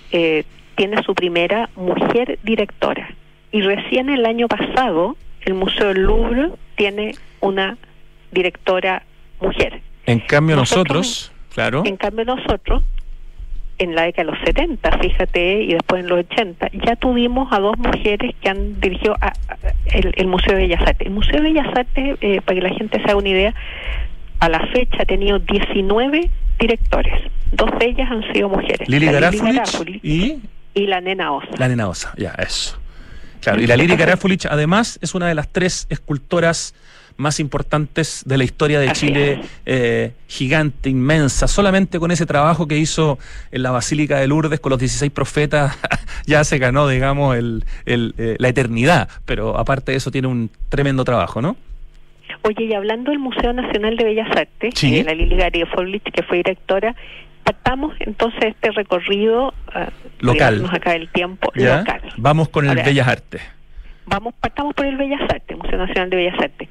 tiene su primera mujer directora. Y recién el año pasado, el Museo del Louvre tiene una directora mujer. En cambio nosotros, claro. En cambio nosotros, en la década de los 70, fíjate, y después en los 80, ya tuvimos a 2 mujeres que han dirigido el Museo de Bellas Artes. El Museo de Bellas Artes, para que la gente se haga una idea, a la fecha ha tenido 19 directores. 2 de ellas han sido mujeres. Lili Garafulich y la Nena Osa. La Nena Osa, ya, eso. Claro, y la Lili Garafulich además es una de las 3 escultoras más importantes de la historia de Chile, gigante, inmensa. Solamente con ese trabajo que hizo en la Basílica de Lourdes con los 16 profetas ya se ganó, digamos, la eternidad, pero aparte de eso tiene un tremendo trabajo, ¿no? Oye, y hablando del Museo Nacional de Bellas Artes, sí, la Lili Garafulich, que fue directora, partamos entonces este recorrido local. Acá el tiempo ¿ya? Local. Vamos con el Bellas Artes. Partamos por el Bellas Artes, Museo Nacional de Bellas Artes.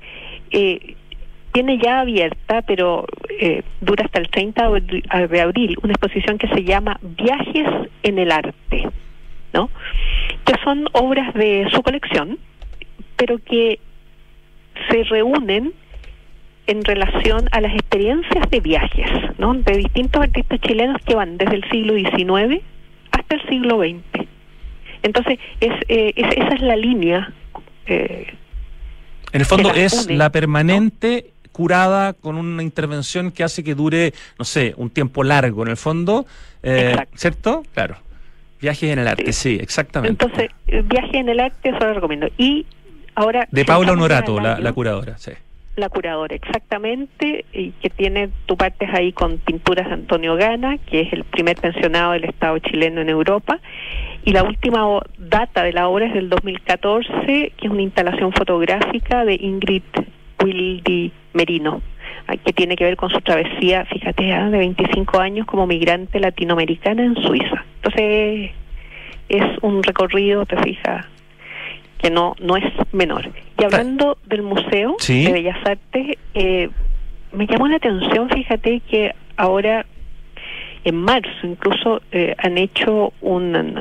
Tiene ya abierta, pero dura hasta el 30 de abril, una exposición que se llama Viajes en el Arte, ¿no? Que son obras de su colección, pero que se reúnen en relación a las experiencias de viajes, ¿no?, de distintos artistas chilenos que van desde el siglo XIX hasta el siglo XX. Entonces, esa es la línea. En el fondo es la permanente curada con una intervención que hace que dure, no sé, un tiempo largo en el fondo, ¿cierto? Claro. Viajes en el arte, sí, exactamente. Entonces, Viajes en el arte, eso lo recomiendo. Y ahora... De Paula Honorato, la curadora, sí. La curadora, exactamente, y que tiene, tú partes ahí con pinturas de Antonio Gana, que es el primer pensionado del Estado chileno en Europa, y la última data de la obra es del 2014, que es una instalación fotográfica de Ingrid Wildy Merino, que tiene que ver con su travesía, fíjate, de 25 años como migrante latinoamericana en Suiza. Entonces, es un recorrido, te fijas, que no es menor. Y hablando del Museo ¿Sí? de Bellas Artes, me llamó la atención, fíjate, que ahora, en marzo incluso, han hecho un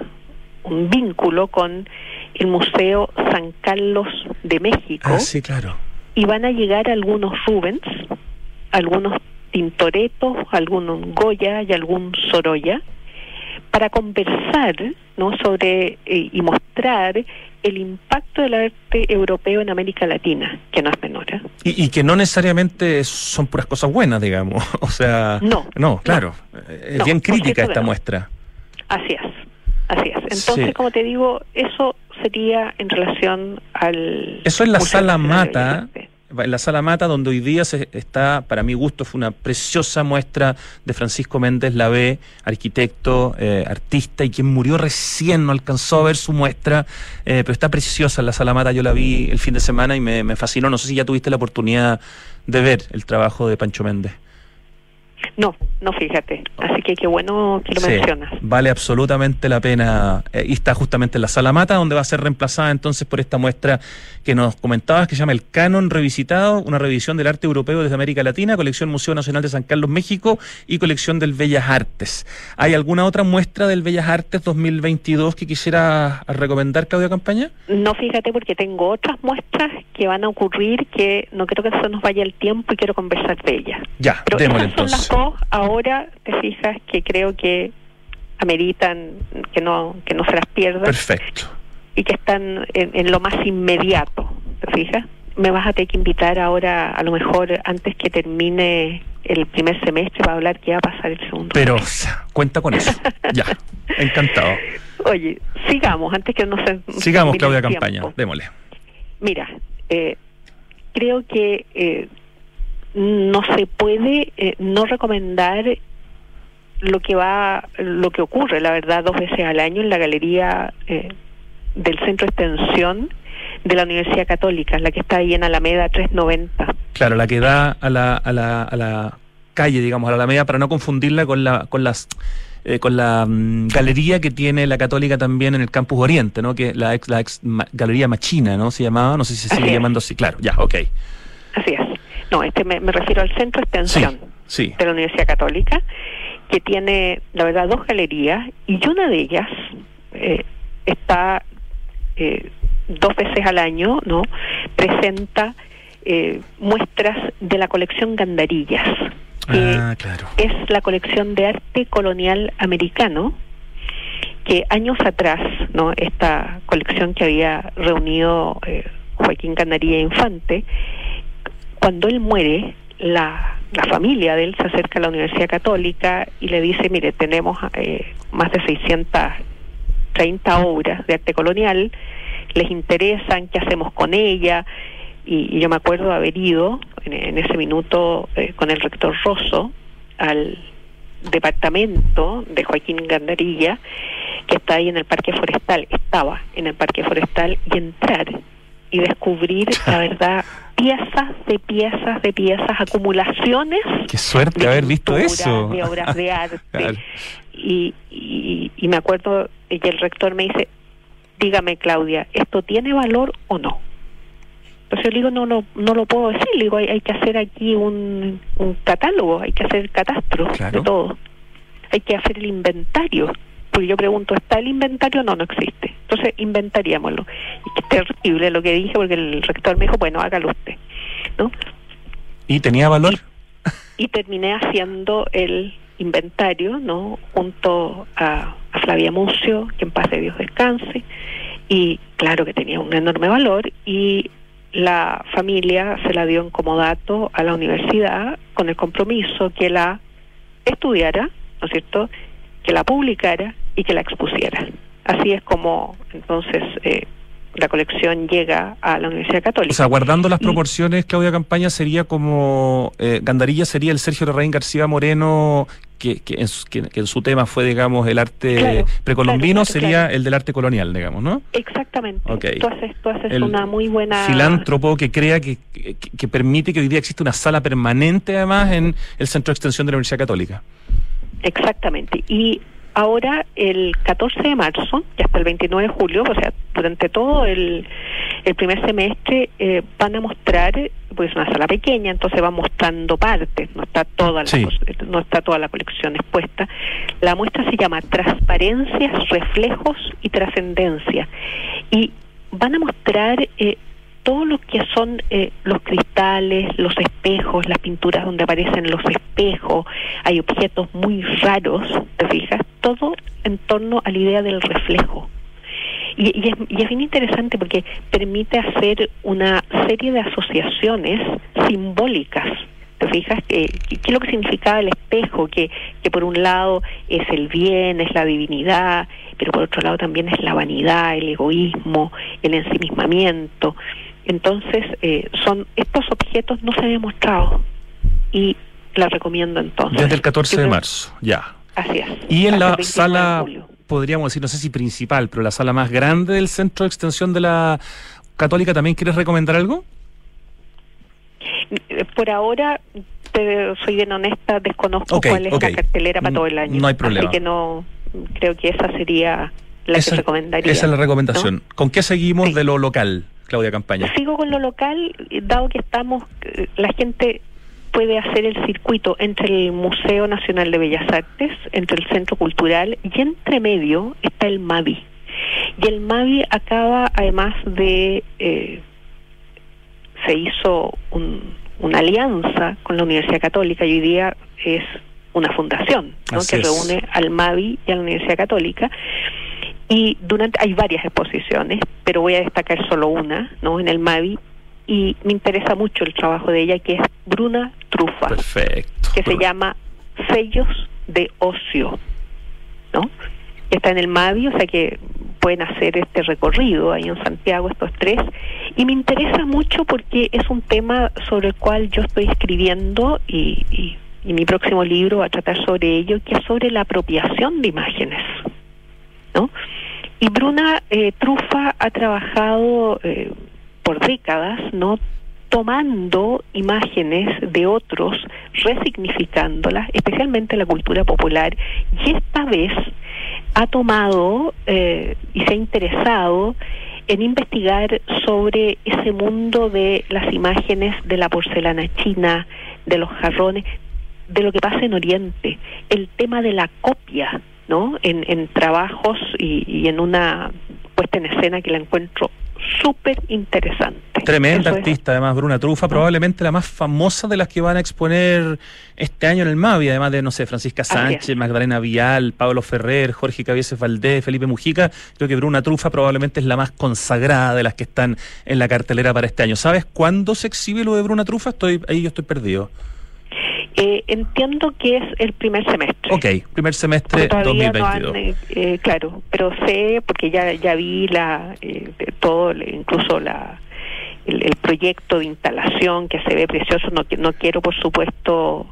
vínculo con el Museo San Carlos de México. Ah, sí, claro. Y van a llegar algunos Rubens, algunos Tintoretto, algunos Goya y algún Sorolla, para conversar, ¿no?, sobre y mostrar el impacto del arte europeo en América Latina, que no es menor. Y que no necesariamente son puras cosas buenas, digamos. O sea, no, claro. Es bien crítica esta muestra. Así es. Entonces, sí, como te digo, eso sería en relación al... Eso es la Sala Mata. En la Sala Mata, donde hoy día está, para mi gusto, fue una preciosa muestra de Francisco Méndez Lavé, arquitecto, artista, y quien murió recién, no alcanzó a ver su muestra, pero está preciosa en la Sala Mata. Yo la vi el fin de semana y me fascinó. No sé si ya tuviste la oportunidad de ver el trabajo de Pancho Méndez. No, fíjate. Así que qué bueno que lo mencionas. Vale absolutamente la pena. Y está justamente en la Sala Mata, donde va a ser reemplazada entonces por esta muestra que nos comentabas, que se llama El Canon Revisitado, una revisión del arte europeo desde América Latina, colección Museo Nacional de San Carlos, México, y colección del Bellas Artes. ¿Hay alguna otra muestra del Bellas Artes 2022 que quisiera recomendar, Claudia Campaña? No, fíjate, porque tengo otras muestras que van a ocurrir que no creo que se nos vaya el tiempo y quiero conversar de ellas. Ya, démosle entonces. Son las dos, ahora te fijas, que creo que ameritan que no se las pierdan. Perfecto. Y que están en lo más inmediato, ¿te fijas? Me vas a tener que invitar ahora, a lo mejor antes que termine el primer semestre, para hablar qué va a pasar el segundo. Pero cuenta con eso. Ya, encantado. Oye, sigamos, antes que no se... Sigamos, Claudia Campaña, démosle. Mira, creo que no se puede no recomendar lo que ocurre, la verdad, 2 veces al año en la galería del Centro de Extensión de la Universidad Católica, la que está ahí en Alameda 390. Claro, la que da a la calle, digamos, a la Alameda, para no confundirla con la galería que tiene la Católica también en el Campus Oriente, ¿no? Que la ex Galería Machina, ¿no? Se llamaba, no sé si se sigue llamando así. Claro, ya, ok. Así es. No, me refiero al Centro de Extensión de la Universidad Católica, que tiene, la verdad, 2 galerías, y una de ellas está 2 veces al año, ¿no? Presenta muestras de la colección Gandarillas, que es la colección de arte colonial americano, que años atrás, ¿no?, esta colección que había reunido Joaquín Gandarilla Infante, cuando él muere, la familia de él se acerca a la Universidad Católica y le dice: mire, tenemos más de 630 obras de arte colonial, ¿les interesan? ¿Qué hacemos con ella? Y yo me acuerdo haber ido en ese minuto con el rector Rosso al departamento de Joaquín Gandarilla, que está ahí en el Parque Forestal, estaba en el Parque Forestal, y entrar y descubrir, la verdad, piezas de piezas, acumulaciones. Qué suerte de haber visto eso. De obras de arte. Claro. Y me acuerdo que el rector me dice: dígame, Claudia, ¿esto tiene valor o no? Entonces yo le digo: no lo puedo decir. Le digo, hay que hacer aquí un catálogo, hay que hacer el catastro de todo. Hay que hacer el inventario. Porque yo pregunto, ¿está el inventario? No existe. Entonces inventaríamoslo. Y qué terrible lo que dije, porque el rector me dijo: bueno, hágalo usted, ¿no? ¿Y tenía valor? Y terminé haciendo el inventario, ¿no?, junto a Flavia Mucio, que en paz de Dios descanse, y claro que tenía un enorme valor, y la familia se la dio en comodato a la universidad con el compromiso que la estudiara, ¿no es cierto?, que la publicara y que la expusiera. Así es como entonces la colección llega a la Universidad Católica. O sea, guardando las proporciones, Claudia Campaña, sería como Gandarilla sería el Sergio Larraín García Moreno, que en su tema fue, digamos, el arte precolombino, sería el del arte colonial, digamos, ¿no? Exactamente. Okay. Tú haces una muy buena... filántropo que crea que permite que hoy día exista una sala permanente, además, en el Centro de Extensión de la Universidad Católica. Exactamente. Y ahora, el 14 de marzo, y hasta el 29 de julio, o sea, durante todo el primer semestre, van a mostrar, pues es una sala pequeña, entonces va mostrando partes, no está toda la colección expuesta. La muestra se llama Transparencias, Reflejos y Trascendencia. Y van a mostrar todo lo que son los cristales, los espejos, las pinturas donde aparecen los espejos, hay objetos muy raros, ¿te fijas? Todo en torno a la idea del reflejo. Y es bien interesante porque permite hacer una serie de asociaciones simbólicas. ¿Te fijas? ¿Qué es lo que significaba el espejo? Que por un lado es el bien, es la divinidad, pero por otro lado también es la vanidad, el egoísmo, el ensimismamiento. Entonces, estos objetos no se habían mostrado y la recomiendo entonces. Desde el 14 de marzo, ya. Así es. Y en la sala, podríamos decir, no sé si principal, pero la sala más grande del Centro de Extensión de la Católica, ¿también quieres recomendar algo? Por ahora, soy bien honesta, desconozco cuál es la cartelera para todo el año. No hay problema. Así que no, creo que esa sería la que recomendaría. Esa es la recomendación. ¿No? ¿Con qué seguimos de lo local, Claudia Campaña? Sigo con lo local, dado que la gente puede hacer el circuito entre el Museo Nacional de Bellas Artes, entre el Centro Cultural, y entre medio está el MAVI. Y el MAVI acaba, además de... se hizo una alianza con la Universidad Católica y hoy día es una fundación, ¿no?, que reúne al MAVI y a la Universidad Católica. Y hay varias exposiciones, pero voy a destacar solo una, ¿no?, en el MAVI, y me interesa mucho el trabajo de ella, que es Bruna Trufa. Perfecto. Que se llama Sellos de Ocio, ¿no? Está en el MAVI, o sea que pueden hacer este recorrido ahí en Santiago, estos tres, y me interesa mucho porque es un tema sobre el cual yo estoy escribiendo y mi próximo libro va a tratar sobre ello, que es sobre la apropiación de imágenes, ¿no? Y Bruna Trufa ha trabajado por décadas, ¿no?, tomando imágenes de otros, resignificándolas, especialmente la cultura popular, y esta vez ha tomado y se ha interesado en investigar sobre ese mundo de las imágenes de la porcelana china, de los jarrones, de lo que pasa en Oriente, el tema de la copia, ¿no?, en trabajos y en una puesta en escena que la encuentro súper interesante. Tremenda artista, además, Bruna Trufa, probablemente la más famosa de las que van a exponer este año en el MAVI, además de, no sé, Francisca Sánchez, Magdalena Vial, Pablo Ferrer, Jorge Cabieces Valdés, Felipe Mujica. Creo que Bruna Trufa probablemente es la más consagrada de las que están en la cartelera para este año. ¿Sabes cuándo se exhibe lo de Bruna Trufa? Yo estoy perdido. Entiendo que es el primer semestre. Ok, primer semestre 2022. Claro, pero sé, porque ya vi todo, incluso el proyecto de instalación, que se ve precioso. No quiero, por supuesto,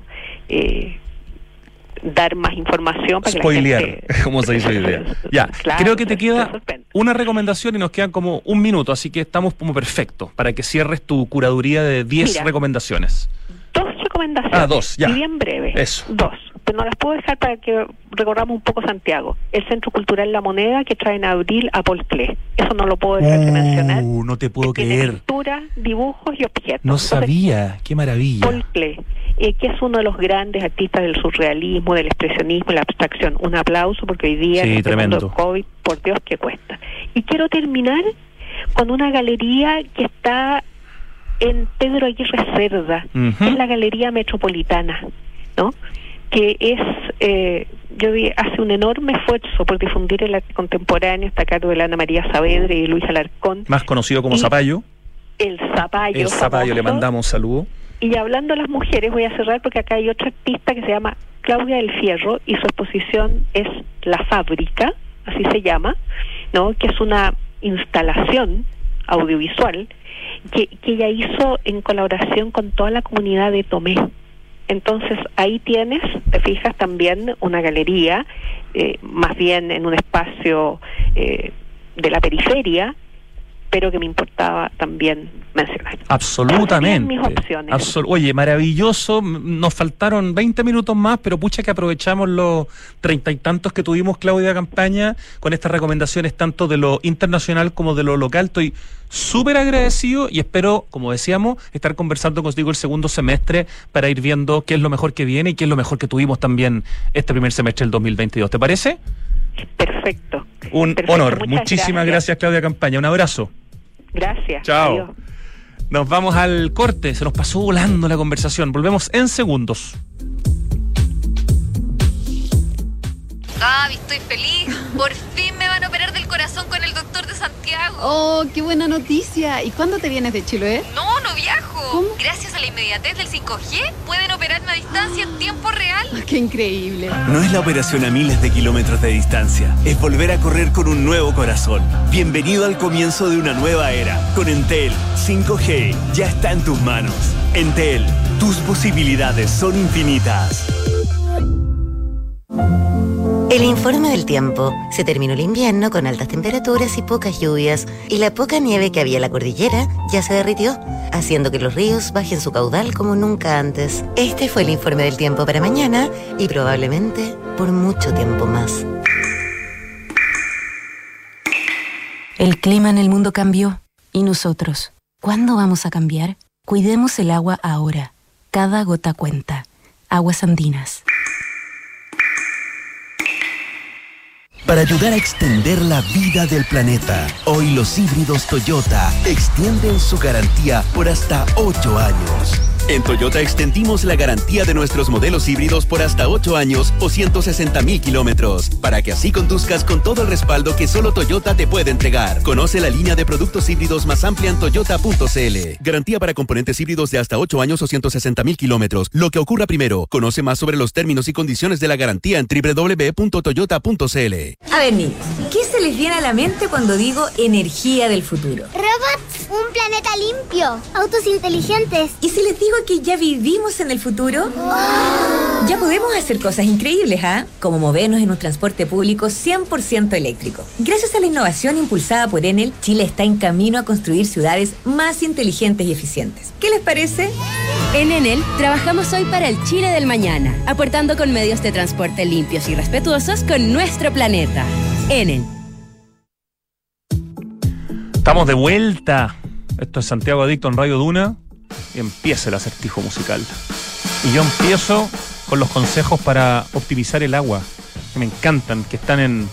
dar más información para spoilear, que la gente... como se dice hoy día. Ya, claro, creo que te queda una recomendación y nos quedan como un minuto, así que estamos como perfectos para que cierres tu curaduría de 10 recomendaciones. 2 recomendaciones. 2, ya. Y bien breve. Eso. 2. Pero no las puedo dejar para que recorramos un poco Santiago. El Centro Cultural La Moneda, que trae en abril a Paul Klee. Eso no lo puedo dejar de mencionar. No te puedo creer. Pintura, dibujos y objetos. No sabía. Qué maravilla. Paul Klee, que es uno de los grandes artistas del surrealismo, del expresionismo y la abstracción. Un aplauso, porque hoy día, en este mundo de COVID, por Dios, que cuesta. Y quiero terminar con una galería que está en Pedro Aguirre Cerda, es la Galería Metropolitana, ¿no?, que es, hace un enorme esfuerzo por difundir el arte contemporáneo, está a cargo de Ana María Saavedra y Luis Alarcón. Más conocido como Zapallo. El Zapallo. El Zapallo, famoso. le mandamos un saludo. Y hablando de las mujeres, voy a cerrar porque acá hay otra artista que se llama Claudia del Fierro y su exposición es La Fábrica, así se llama, ¿no? Que es una instalación audiovisual que ella hizo en colaboración con toda la comunidad de Tomé. Entonces ahí tienes, te fijas, también una galería, más bien en un espacio de la periferia, pero que me importaba también mencionar. Absolutamente. Mis opciones. Oye, maravilloso. Nos faltaron 20 minutos más, pero pucha que aprovechamos los 30 y tantos que tuvimos, Claudia Campaña, con estas recomendaciones tanto de lo internacional como de lo local. Estoy súper agradecido y espero, como decíamos, estar conversando contigo el segundo semestre para ir viendo qué es lo mejor que viene y qué es lo mejor que tuvimos también este primer semestre del 2022. ¿Te parece? Perfecto. Un honor. Muchísimas gracias, Claudia Campaña. Un abrazo. Gracias. Chao. Adiós. Nos vamos al corte. Se nos pasó volando la conversación. Volvemos en segundos. Gaby, estoy feliz. Por fin me van a operar del corazón con el doctor de Santiago. Oh, qué buena noticia. ¿Y cuándo te vienes de Chiloé? No viajo. ¿Cómo? Gracias a la inmediatez del 5G, pueden operarme a distancia en tiempo real. Qué increíble. No es la operación a miles de kilómetros de distancia. Es volver a correr con un nuevo corazón. Bienvenido al comienzo de una nueva era. Con Entel, 5G ya está en tus manos. Entel, tus posibilidades son infinitas. El informe del tiempo. Se terminó el invierno con altas temperaturas y pocas lluvias, y la poca nieve que había en la cordillera ya se derritió, haciendo que los ríos bajen su caudal como nunca antes. Este fue el informe del tiempo para mañana y probablemente por mucho tiempo más. El clima en el mundo cambió. ¿Y nosotros? ¿Cuándo vamos a cambiar? Cuidemos el agua ahora. Cada gota cuenta. Aguas Andinas. Para ayudar a extender la vida del planeta, hoy los híbridos Toyota extienden su garantía por hasta 8 años. En Toyota extendimos la garantía de nuestros modelos híbridos por hasta 8 años o 160,000 kilómetros, para que así conduzcas con todo el respaldo que solo Toyota te puede entregar. Conoce la línea de productos híbridos más amplia en toyota.cl. Garantía para componentes híbridos de hasta 8 años o 160,000 kilómetros. Lo que ocurra primero. Conoce más sobre los términos y condiciones de la garantía en www.toyota.cl. A ver, niños, ¿qué se les viene a la mente cuando digo energía del futuro? Robots, un planeta limpio, autos inteligentes. ¿Y si les digo que ya vivimos en el futuro? ¡Wow! Ya podemos hacer cosas increíbles, ¿ah? Como movernos en un transporte público 100% eléctrico. Gracias a la innovación impulsada por Enel, Chile está en camino a construir ciudades más inteligentes y eficientes. ¿Qué les parece? En Enel trabajamos hoy para el Chile del mañana, aportando con medios de transporte limpios y respetuosos con nuestro planeta. Enel. Estamos de vuelta. Esto es Santiago Adicto en Radio Duna. Y empieza el acertijo musical. Y yo empiezo con los consejos para optimizar el agua, que me encantan, que están en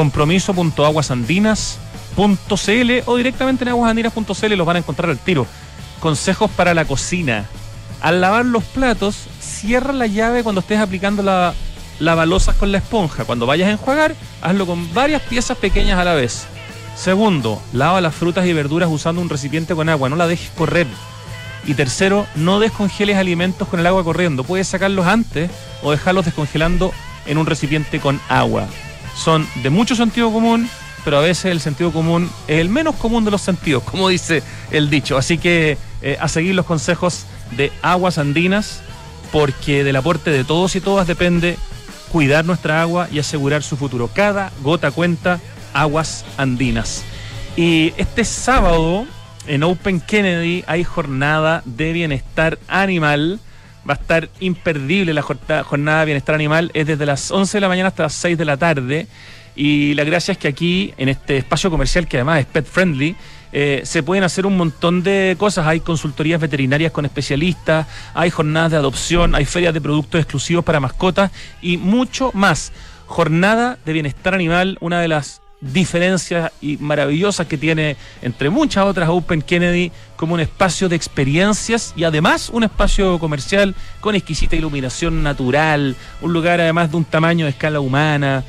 compromiso.aguasandinas.cl o directamente en aguasandinas.cl, los van a encontrar al tiro. Consejos para la cocina. Al lavar los platos, cierra la llave cuando estés aplicando la balosas con la esponja. Cuando vayas a enjuagar, hazlo con varias piezas pequeñas a la vez. Segundo, lava las frutas y verduras usando un recipiente con agua, no la dejes correr. Y tercero, no descongeles alimentos con el agua corriendo. Puedes sacarlos antes o dejarlos descongelando en un recipiente con agua. Son de mucho sentido común, pero a veces el sentido común es el menos común de los sentidos, como dice el dicho. Así que a seguir los consejos de Aguas Andinas, porque del aporte de todos y todas depende cuidar nuestra agua y asegurar su futuro. Cada gota cuenta. Aguas Andinas. Y este sábado en Open Kennedy hay jornada de bienestar animal. Va a estar imperdible la jornada de bienestar animal. Es desde las 11 de la mañana hasta las 6 de la tarde. Y la gracia es que aquí, en este espacio comercial, que además es pet friendly, se pueden hacer un montón de cosas. Hay consultorías veterinarias con especialistas, hay jornadas de adopción, hay ferias de productos exclusivos para mascotas y mucho más. Jornada de bienestar animal, una de las diferencias y maravillosas que tiene entre muchas otras Open Kennedy, como un espacio de experiencias y además un espacio comercial con exquisita iluminación natural, un lugar además de un tamaño de escala humana,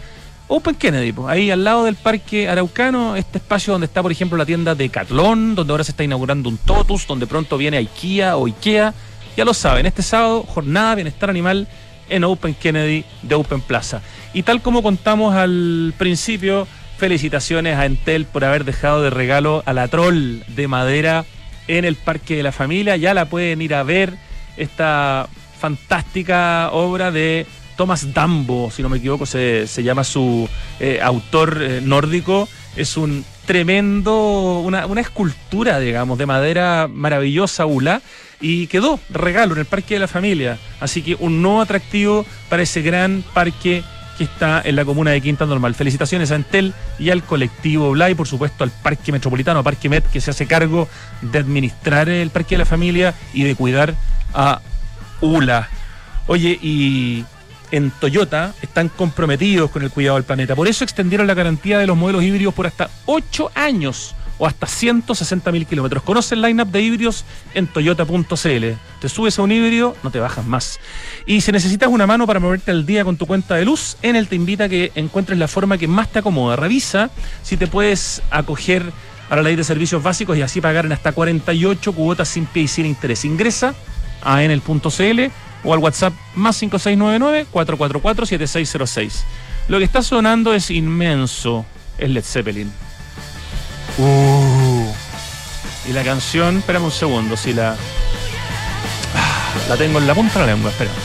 Open Kennedy, pues, ahí al lado del Parque Araucano, este espacio donde está, por ejemplo, la tienda Decathlon, donde ahora se está inaugurando un Totus, donde pronto viene IKEA o Ikea. Ya lo saben, este sábado, jornada Bienestar Animal en Open Kennedy de Open Plaza. Y tal como contamos al principio, felicitaciones a Entel por haber dejado de regalo a la Troll de madera en el Parque de la Familia. Ya la pueden ir a ver, esta fantástica obra de Thomas Dambo, si no me equivoco, se llama su autor nórdico. Es un tremendo, una escultura, digamos, de madera maravillosa, Ula, y quedó regalo en el Parque de la Familia. Así que un nuevo atractivo para ese gran parque que está en la comuna de Quinta Normal. Felicitaciones a Entel y al colectivo Bla, y por supuesto al Parque Metropolitano, Parque Met, que se hace cargo de administrar el Parque de la Familia y de cuidar a Ula. Oye, y en Toyota están comprometidos con el cuidado del planeta. Por eso extendieron la garantía de los modelos híbridos por hasta 8 años o hasta 160.000 kilómetros. Conoce el line-up de híbridos en toyota.cl. Te subes a un híbrido, no te bajas más. Y si necesitas una mano para moverte al día con tu cuenta de luz, Enel te invita a que encuentres la forma que más te acomoda. Revisa si te puedes acoger a la ley de servicios básicos y así pagar en hasta 48 cuotas sin pie y sin interés. Ingresa a enel.cl o al WhatsApp más 5699-444-7606. Lo que está sonando es inmenso, es Led Zeppelin. Y la canción, espérame un segundo, si la tengo en la punta de la lengua, espera.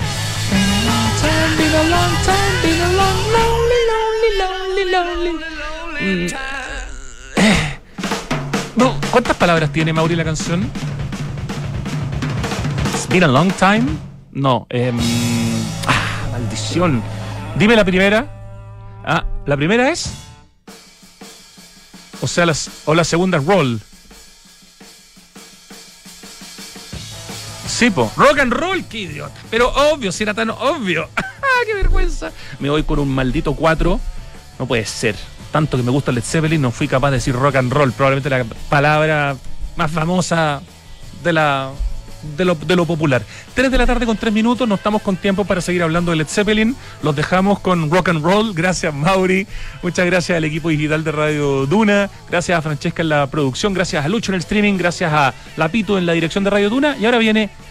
¿Cuántas palabras tiene, Mauri, la canción? It's been a long time. No, maldición. Dime la primera. La primera es, o sea, la segunda es roll. Sí, po. Rock and roll, qué idiota. Pero obvio, si era tan obvio. ¡Qué vergüenza! Me voy con un maldito 4. No puede ser. Tanto que me gusta Led Zeppelin, no fui capaz de decir rock and roll. Probablemente la palabra más famosa de lo popular. 3 de la tarde con 3 minutos. No estamos con tiempo para seguir hablando de Led Zeppelin. Los dejamos con rock and roll. Gracias, Mauri. Muchas gracias al equipo digital de Radio Duna. Gracias a Francesca en la producción. Gracias a Lucho en el streaming. Gracias a Lapito en la dirección de Radio Duna. Y ahora viene